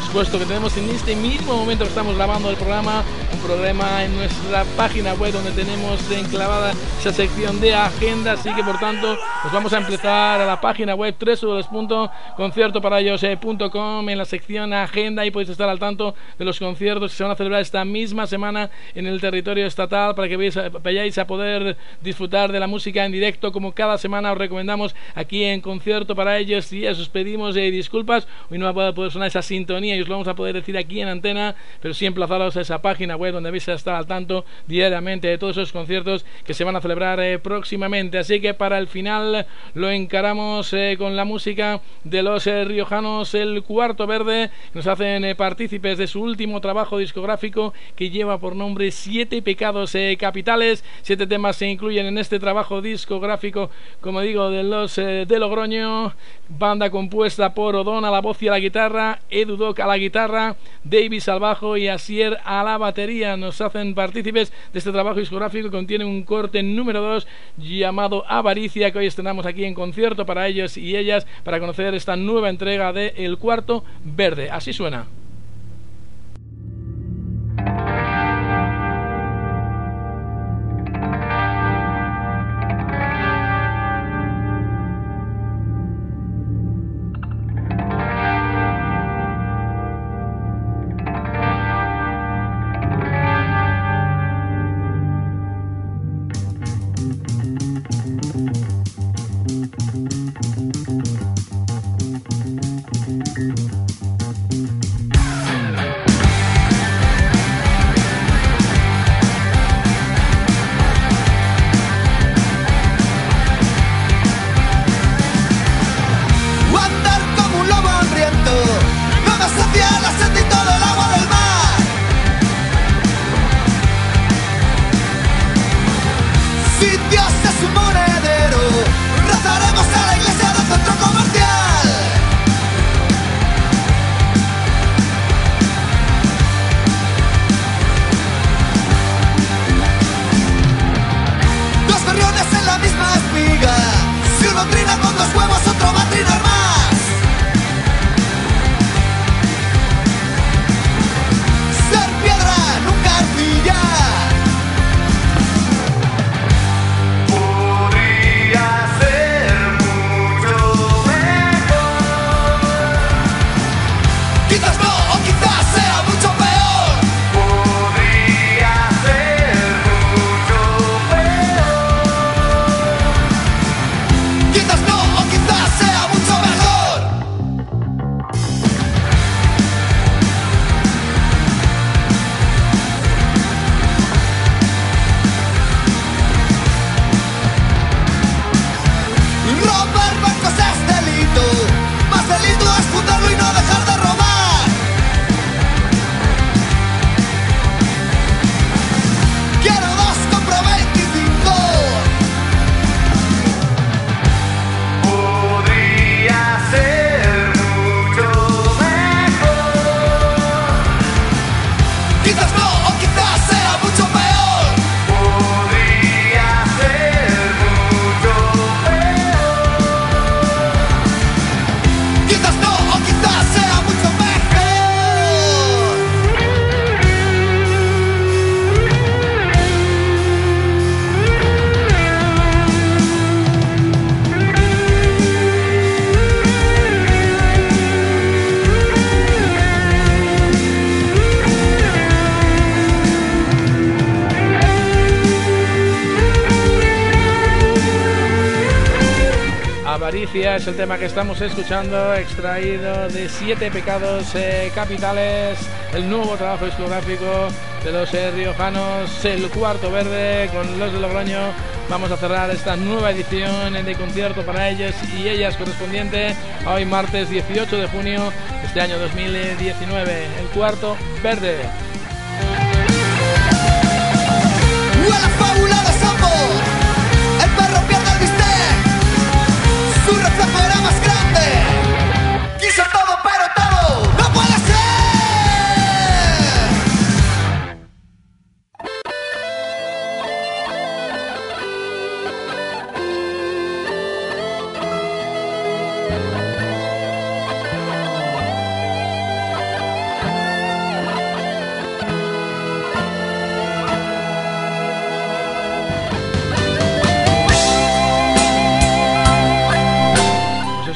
S2: puesto que tenemos en este mismo momento que estamos grabando el programa, un programa en nuestra página web donde tenemos enclavada esa sección de agenda, así que por tanto nos vamos a empezar a la página web www.conciertoparellos.com. En la sección agenda y podéis estar al tanto de los conciertos que se van a celebrar esta misma semana en el territorio estatal, para que vayáis a poder disfrutar de la música en directo como cada semana os recomendamos aquí en Concierto para Ellos. Y os pedimos disculpas, hoy no va a poder sonar esa sintonía y os lo vamos a poder decir aquí en antena, pero sí emplazaros a esa página web donde vais a estar al tanto diariamente de todos esos conciertos que se van a celebrar próximamente. Así que para el final lo encaramos con la música de los riojanos El Cuarto Verde. Nos hacen partícipes de su último trabajo discográfico que lleva por nombre Siete Pecados Capitales. 7 temas se incluyen en este trabajo discográfico, como digo, de los de Logroño, banda compuesta por Odón a la voz y a la guitarra, Edu Doc a la guitarra, Davis al bajo y Asier a la batería. Nos hacen partícipes de este trabajo discográfico que contiene un corte número 2 llamado Avaricia, que hoy estrenamos aquí en Concierto para Ellos y Ellas, para conocer esta nueva entrega de El Cuarto Verde. Así suena. Es el tema que estamos escuchando, extraído de Siete Pecados Capitales, el nuevo trabajo discográfico de los riojanos El Cuarto Verde. Con los de Logroño vamos a cerrar esta nueva edición de Concierto para Ellos y Ellas, correspondiente a hoy martes 18 de junio de este año 2019. El Cuarto Verde.
S3: ¡A la fábula de Sambo! El perro pierde el bistec. Su reflejo era más grande. Quiso todo, pero todo no puede ser.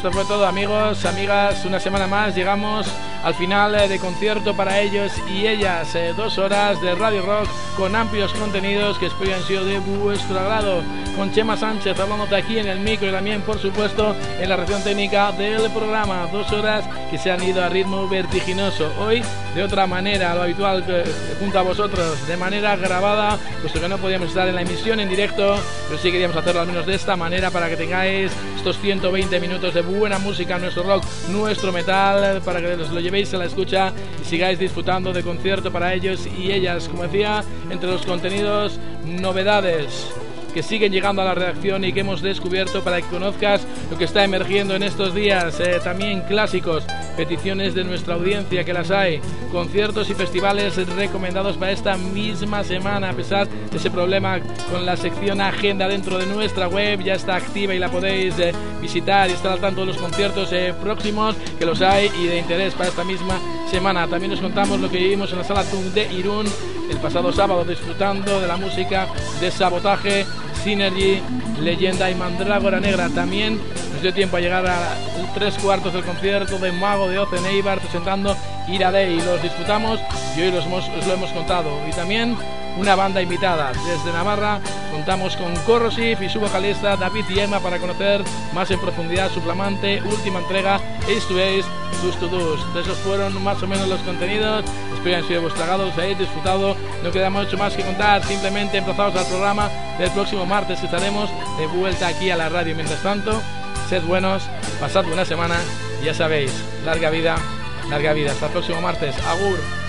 S2: esto fue todo, amigos, amigas. Una semana más llegamos al final de concierto para ellos y ellas. 2 horas de Radio Rock con amplios contenidos que espero han sido de vuestro agrado. Con Chema Sánchez hablándote aquí en el micro y también, por supuesto, en la reacción técnica del programa. 2 horas que se han ido a ritmo vertiginoso. Hoy, de otra manera, a lo habitual, junto a vosotros, de manera grabada, puesto que no podíamos estar en la emisión en directo, pero sí queríamos hacerlo al menos de esta manera para que tengáis estos 120 minutos de buena música, nuestro rock, nuestro metal, para que os lo llevéis a la escucha y sigáis disfrutando de concierto para ellos y ellas. Como decía, entre los contenidos, novedades que siguen llegando a la redacción y que hemos descubierto para que conozcas lo que está emergiendo en estos días. También clásicos, peticiones de nuestra audiencia, que las hay, conciertos y festivales recomendados para esta misma semana. A pesar de ese problema con la sección agenda dentro de nuestra web, ya está activa y la podéis visitar y estar al tanto de los conciertos próximos, que los hay y de interés para esta misma semana. También os contamos lo que vivimos en la Sala TUM de Irún el pasado sábado, disfrutando de la música de Sabotaje, Synergy, Leyenda y Mandrágora Negra. También nos dio tiempo a llegar a 3/4 del concierto de Mago de Oz en Eibar presentando Ira Dei. Los disfrutamos y hoy os lo hemos contado. Y también una banda invitada desde Navarra. Contamos con Corrosive y su vocalista David Yema para conocer más en profundidad su flamante última entrega, Ace to Ace, Dus to Dus. Esos fueron más o menos los contenidos. Espero que hayan sido de vuestro agrado, os hayáis disfrutado. No queda mucho más que contar, simplemente emplazados al programa del próximo martes, que estaremos de vuelta aquí a la radio. Mientras tanto, sed buenos, pasad buena semana y ya sabéis, larga vida, larga vida. Hasta el próximo martes. Agur.